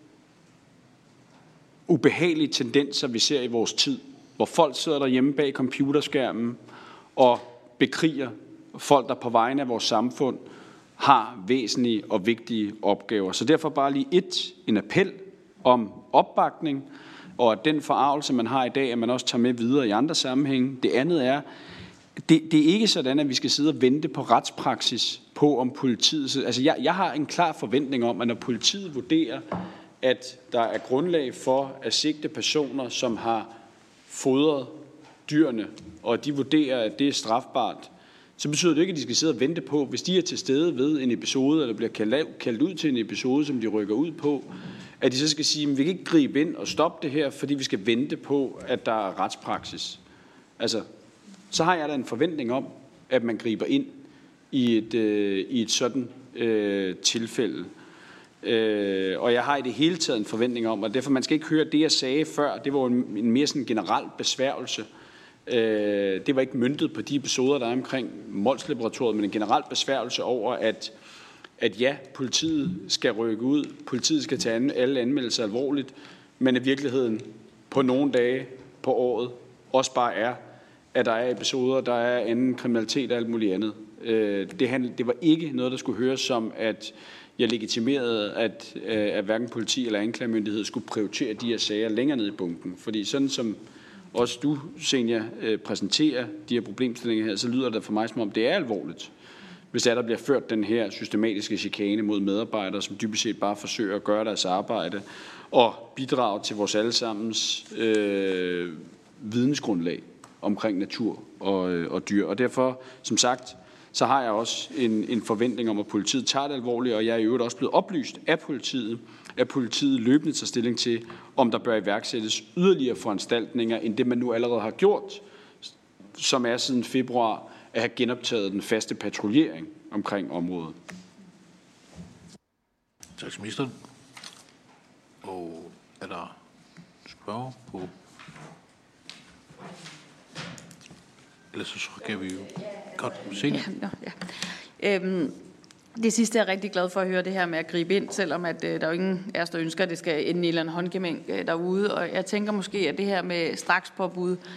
ubehagelige tendenser, vi ser i vores tid, hvor folk sidder derhjemme bag computerskærmen og bekriger folk, der på vegne af vores samfund har væsentlige og vigtige opgaver. Så derfor bare lige et, en appel om opbakning, og at den forarvelse, man har i dag, at man også tager med videre i andre sammenhænge. Det andet er, det, det er ikke sådan, at vi skal sidde og vente på retspraksis på, om politiet... Altså, jeg, jeg har en klar forventning om, at når politiet vurderer, at der er grundlag for at sigte personer, som har fodret dyrene, og de vurderer, at det er strafbart, så betyder det ikke, at de skal sidde og vente på, hvis de er til stede ved en episode, eller bliver kaldt, kaldt ud til en episode, som de rykker ud på, at de så skal sige, at vi kan ikke gribe ind og stoppe det her, fordi vi skal vente på, at der er retspraksis. Altså, så har jeg da en forventning om, at man griber ind i et, øh, i et sådan øh, tilfælde. Øh, og jeg har i det hele taget en forventning om, og derfor man skal ikke høre det, jeg sagde før, det var en, en mere sådan generel besværgelse. Øh, det var ikke møntet på de episoder, der er omkring Mols-laboratoriet, men en generel besværgelse over, at at ja, politiet skal rykke ud, politiet skal tage alle anmeldelser alvorligt, men i virkeligheden på nogle dage på året også bare er, at der er episoder, der er anden kriminalitet og alt muligt andet. Det, handl- det var ikke noget, der skulle høres som, at jeg legitimerede, at, at hverken politi eller anklagemyndighed skulle prioritere de her sager længere ned i bunken. Fordi sådan som også du, Senior, præsenterer de her problemstillinger her, så lyder det for mig som om, det er alvorligt, hvis der bliver ført den her systematiske chikane mod medarbejdere, som dybest set bare forsøger at gøre deres arbejde og bidrage til vores allesammens øh, vidensgrundlag omkring natur og, og dyr. Og derfor, som sagt, så har jeg også en, en forventning om, at politiet tager det alvorligt, og jeg er i øvrigt også blevet oplyst af politiet, at politiet løbende tager stilling til, om der bør iværksættes yderligere foranstaltninger, end det man nu allerede har gjort, som er siden februar, at have genoptaget den faste patruljering omkring området. Tak til ministeren. Og er der spørger på? Ellers så kan vi jo godt se det. Ja, ja. Øhm, det sidste er jeg rigtig glad for at høre, det her med at gribe ind, selvom at, øh, der er jo ingen af os, der ønsker, at det skal ende i en eller anden håndgemæng øh, derude. Og jeg tænker måske, at det her med strakspåbud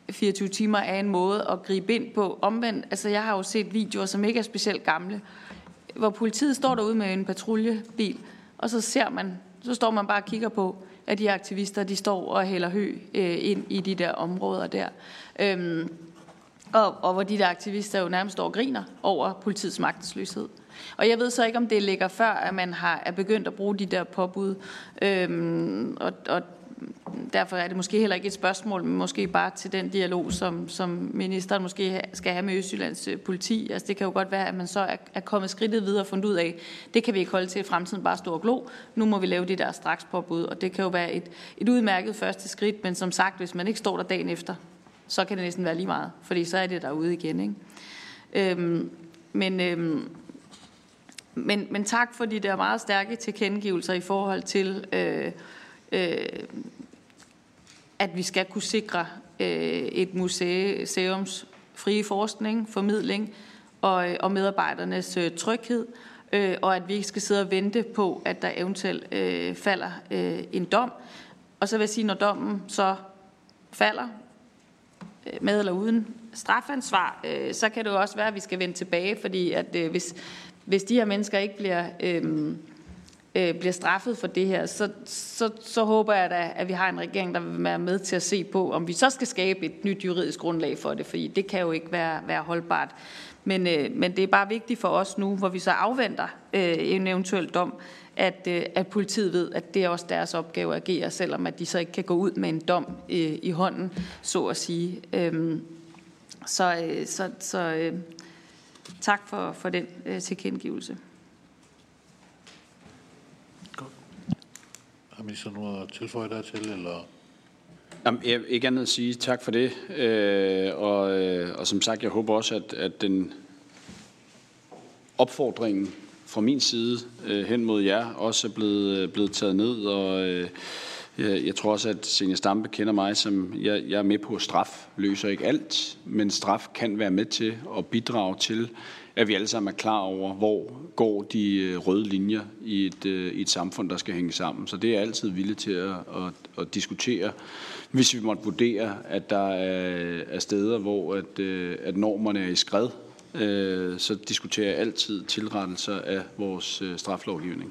fireogtyve timer er en måde at gribe ind på. Omvendt, altså jeg har jo set videoer, som ikke er specielt gamle, hvor politiet står derude med en patruljebil, og så ser man, så står man bare og kigger på, at de aktivister, de står og hælder hø øh, ind i de der områder der. Øhm, og, og hvor de der aktivister jo nærmest står og griner over politiets magtesløshed. Og jeg ved så ikke, om det ligger før, at man har, er begyndt at bruge de der påbud. Øhm, og, og derfor er det måske heller ikke et spørgsmål, men måske bare til den dialog, som, som ministeren måske skal have med Østjyllands politi. Altså det kan jo godt være, at man så er, er kommet skridtet videre og fundet ud af, det kan vi ikke holde til i fremtiden, bare stå og glo. Nu må vi lave det der straks påbud, og det kan jo være et, et udmærket første skridt, men som sagt, hvis man ikke står der dagen efter, så kan det næsten være lige meget, fordi så er det derude igen, ikke? Øhm, men, øhm, men, men tak for de der meget stærke tilkendegivelser i forhold til øh, øh, at vi skal kunne sikre øh, et museums frie forskning, formidling og, og medarbejdernes øh, tryghed, øh, og at vi ikke skal sidde og vente på, at der eventuelt øh, falder øh, en dom. Og så vil jeg sige, når dommen så falder, øh, med eller uden strafansvar, øh, så kan det jo også være, at vi skal vende tilbage, fordi at øh, hvis, hvis de her mennesker ikke bliver... Øh, bliver straffet for det her, så, så, så håber jeg da, at vi har en regering, der vil være med til at se på, om vi så skal skabe et nyt juridisk grundlag for det, fordi det kan jo ikke være, være holdbart. Men, øh, men det er bare vigtigt for os nu, hvor vi så afventer øh, en eventuel dom, at, øh, at politiet ved, at det er også deres opgave at agere, selvom at de så ikke kan gå ud med en dom øh, i hånden, så at sige. Øhm, så øh, så, så øh, tak for, for den øh, tilkendegivelse. Har ministeren noget at tilføje dertil, eller? Jamen, jeg vil ikke andet at sige tak for det, øh, og, øh, og som sagt, jeg håber også, at, at den opfordring fra min side øh, hen mod jer også er blevet, blevet taget ned, og øh, jeg, jeg tror også, at Zenia Stampe kender mig, som jeg, jeg er med på, at straf løser ikke alt, men straf kan være med til at bidrage til, at vi alle sammen er klar over, hvor går de røde linjer i et, i et samfund, der skal hænge sammen. Så det er jeg altid villig til at, at, at diskutere. Hvis vi måtte vurdere, at der er, er steder, hvor at, at normerne er i skred, så diskuterer jeg altid tilrettelser af vores straflovgivning.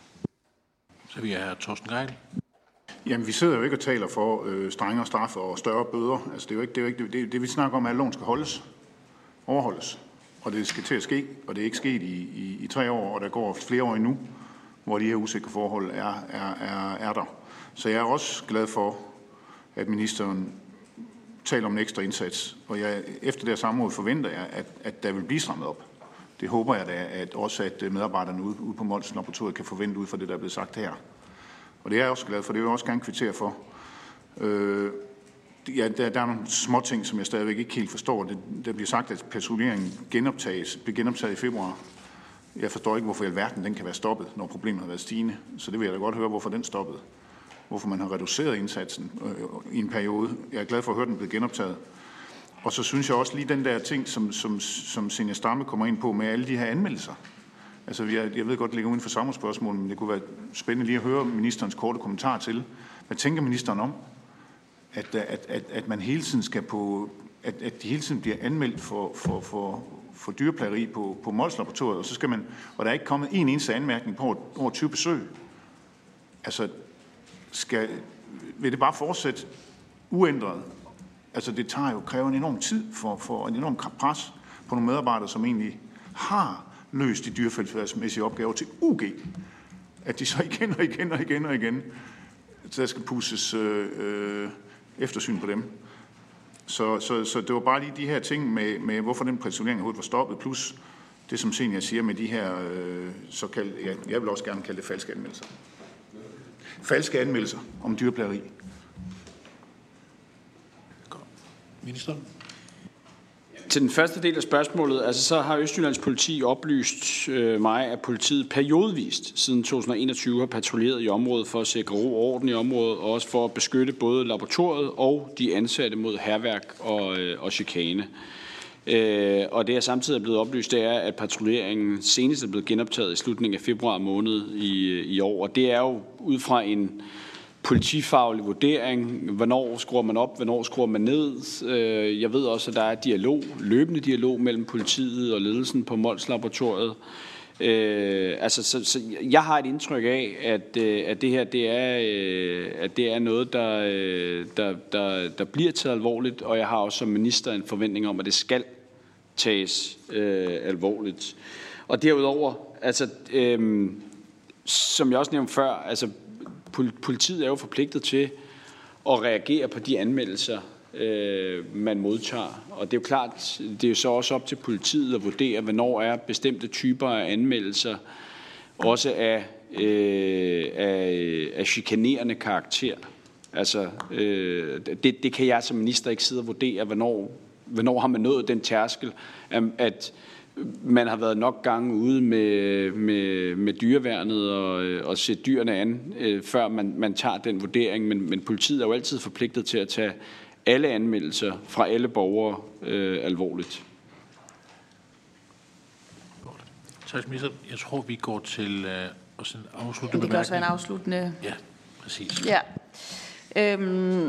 Så vi er Torsten Gejl. Jamen, vi sidder jo ikke og taler for øh, strengere straffe og større bøder. Altså, det er jo ikke det, er jo ikke, det, det vi snakker om, at loven skal holdes, overholdes. Og det skal til at ske, og det er ikke sket i, i, i tre år, og der går flere år endnu, hvor de her usikre forhold er, er, er, er der. Så jeg er også glad for, at ministeren taler om en ekstra indsats, og jeg, efter det her samråd forventer jeg, at, at der vil blive strammet op. Det håber jeg da, at også at medarbejderne ude, ude på Mols Laboratoriet kan forvente ud fra det, der er blevet sagt her. Og det er jeg også glad for, det vil jeg også gerne kvittere for. Øh, Ja, der, der er nogle små ting, som jeg stadigvæk ikke helt forstår. Det, der bliver sagt, at patruljeringen genoptages, bliver genoptaget i februar. Jeg forstår ikke, hvorfor i alverden den kan være stoppet, når problemet har været stigende. Så det vil jeg da godt høre, hvorfor den stoppede. Hvorfor man har reduceret indsatsen øh, i en periode. Jeg er glad for at høre, at den blev genoptaget. Og så synes jeg også lige den der ting, som, som, som Zenia Stampe kommer ind på med alle de her anmeldelser. Altså, jeg, jeg ved godt, det ligger uden for samme spørgsmål, men det kunne være spændende lige at høre ministerens korte kommentar til. Hvad tænker ministeren om? At, at, at, at man hele tiden skal på, at, at de hele tiden bliver anmeldt for, for, for, for dyreplageri på, på Mols Laboratoriet, og så skal man, og der er ikke kommet en eneste anmærkning på over tyve besøg. Altså, skal, vil det bare fortsætte uændret? Altså, det tager jo, kræver en enorm tid for, for en enorm pres på nogle medarbejdere, som egentlig har løst de dyrevelfærdsmæssige opgaver til U G. At de så igen og igen og igen og igen, så der skal pusses øh, øh, eftersyn på dem. Så, så, så det var bare lige de her ting med, med hvorfor den patruljering overhovedet var stoppet, plus det, som Zenia siger med de her øh, såkaldte, ja, jeg vil også gerne kalde det falske anmeldelser. Falske anmeldelser om dyreplageri. Ministeren? Til den første del af spørgsmålet, altså så har Østjyllands politi oplyst øh, mig, at politiet periodevist siden to tusind og enogtyve har patruljeret i området for at sikre ro og orden i området, og også for at beskytte både laboratoriet og de ansatte mod hærværk og, øh, og chikane. Øh, og det er samtidig blevet oplyst, det er, at patruljeringen senest er blevet genoptaget i slutningen af februar måned i, i år, og det er jo ud fra en politifaglig vurdering. Hvornår skruer man op, hvornår skruer man ned? Jeg ved også, at der er dialog, løbende dialog mellem politiet og ledelsen på Mols-laboratoriet. Øh, altså, så, så jeg har et indtryk af, at, at det her det er, at det er noget, der, der, der, der bliver taget alvorligt, og jeg har også som minister en forventning om, at det skal tages øh, alvorligt. Og derudover, altså, øh, som jeg også nævnte før, altså, politiet er jo forpligtet til at reagere på de anmeldelser, øh, man modtager. Og det er jo klart, det er jo så også op til politiet at vurdere, hvornår er bestemte typer af anmeldelser, også af, øh, af, af chikanerende karakter. Altså, øh, det, det kan jeg som minister ikke sidde og vurdere, hvornår, hvornår har man nået den tærskel, at man har været nok gange ude med, med, med dyreværnet og, og set dyrene an, øh, før man, man tager den vurdering. Men, men politiet er jo altid forpligtet til at tage alle anmeldelser fra alle borgere øh, alvorligt. Statsminister, jeg tror, vi går til øh, også en afsluttende bemærkning. Det kan også være en afsluttende. Ja, præcis. Ja. Øhm,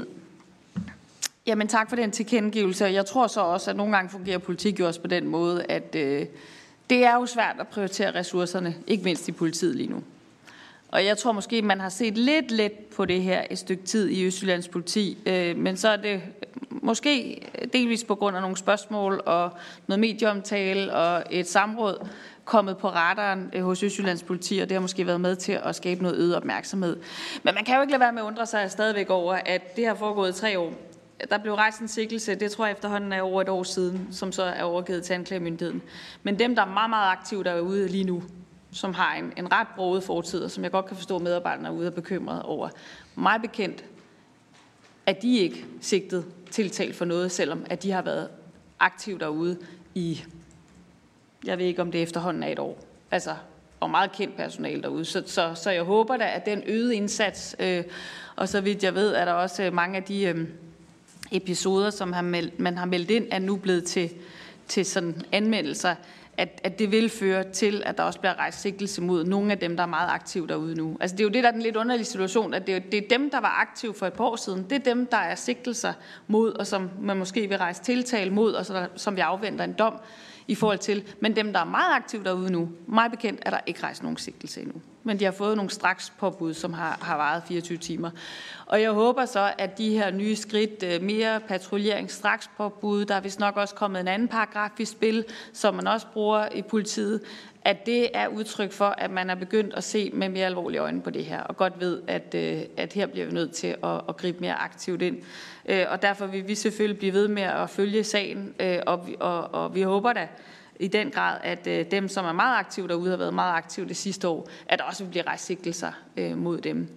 jamen tak for den tilkendegivelse. Jeg tror så også, at nogle gange fungerer politik jo også på den måde, at øh, det er jo svært at prioritere ressourcerne, ikke mindst i politiet lige nu. Og jeg tror måske, man har set lidt let på det her et stykke tid i Østjyllands politi, øh, men så er det måske delvis på grund af nogle spørgsmål og noget medieomtale og et samråd kommet på radaren hos Østjyllands politi, og det har måske været med til at skabe noget øget opmærksomhed. Men man kan jo ikke lade være med at undre sig stadigvæk over, at det har foregået i tre år. Der blev rejst en sikkelse, det tror jeg efterhånden er over et år siden, som så er overgivet til anklagemyndigheden. Men dem, der er meget, meget aktive derude lige nu, som har en, en ret broget fortid, og som jeg godt kan forstå, at medarbejderne er ude og bekymret over, mig bekendt, at de ikke sigtet tiltalt for noget, selvom at de har været aktive derude i, jeg ved ikke om det efterhånden er et år, altså, og meget kendt personale derude. Så, så, så jeg håber da, at den øgede indsats, øh, og så vidt jeg ved, er der også mange af de øh, episoder, som har meldt, man har meldt ind, er nu blevet til, til sådan anmeldelser, At, at det vil føre til, at der også bliver rejst sigtelse mod nogle af dem, der er meget aktive derude nu. Altså det er jo det, der er den lidt underlige situation, at det er, det er dem, der var aktive for et par år siden. Det er dem, der er sigtelser mod, og som man måske vil rejse tiltale mod, og så, som vi afventer en dom i forhold til. Men dem, der er meget aktive derude nu, meget bekendt, er der ikke rejst nogen sigtelse endnu. Men de har fået nogle straks påbud, som har, har varet fireogtyve timer. Og jeg håber så, at de her nye skridt, mere patruljering, straks påbud, der er vist nok også kommet en anden paragraf i spil, som man også bruger i politiet, at det er udtryk for, at man er begyndt at se med mere alvorlige øjne på det her, og godt ved, at, at her bliver vi nødt til at, at gribe mere aktivt ind. Og derfor vil vi selvfølgelig blive ved med at følge sagen, og vi, og, og vi håber da i den grad, at dem, som er meget aktive derude, har været meget aktive det sidste år, at der også vil blive rejst sigtelser mod dem.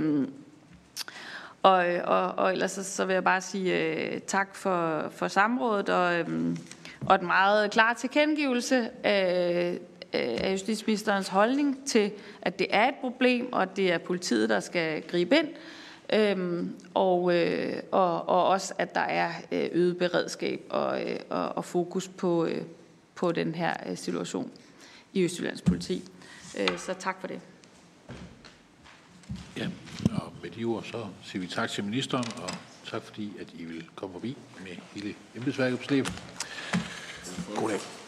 Og, og, og ellers så, så vil jeg bare sige uh, tak for, for samrådet og, um, og en meget klar tilkendegivelse af, af justitsministerens holdning til, at det er et problem, og det er politiet, der skal gribe ind, um, og, uh, og, og også, at der er øget beredskab og, uh, og, og fokus på, uh, på den her situation i Østjyllands politi. Uh, så tak for det. Ja, og med de ord så siger vi tak til ministeren, og tak fordi, at I vil komme forbi med hele embedsværket på slæb. God dag.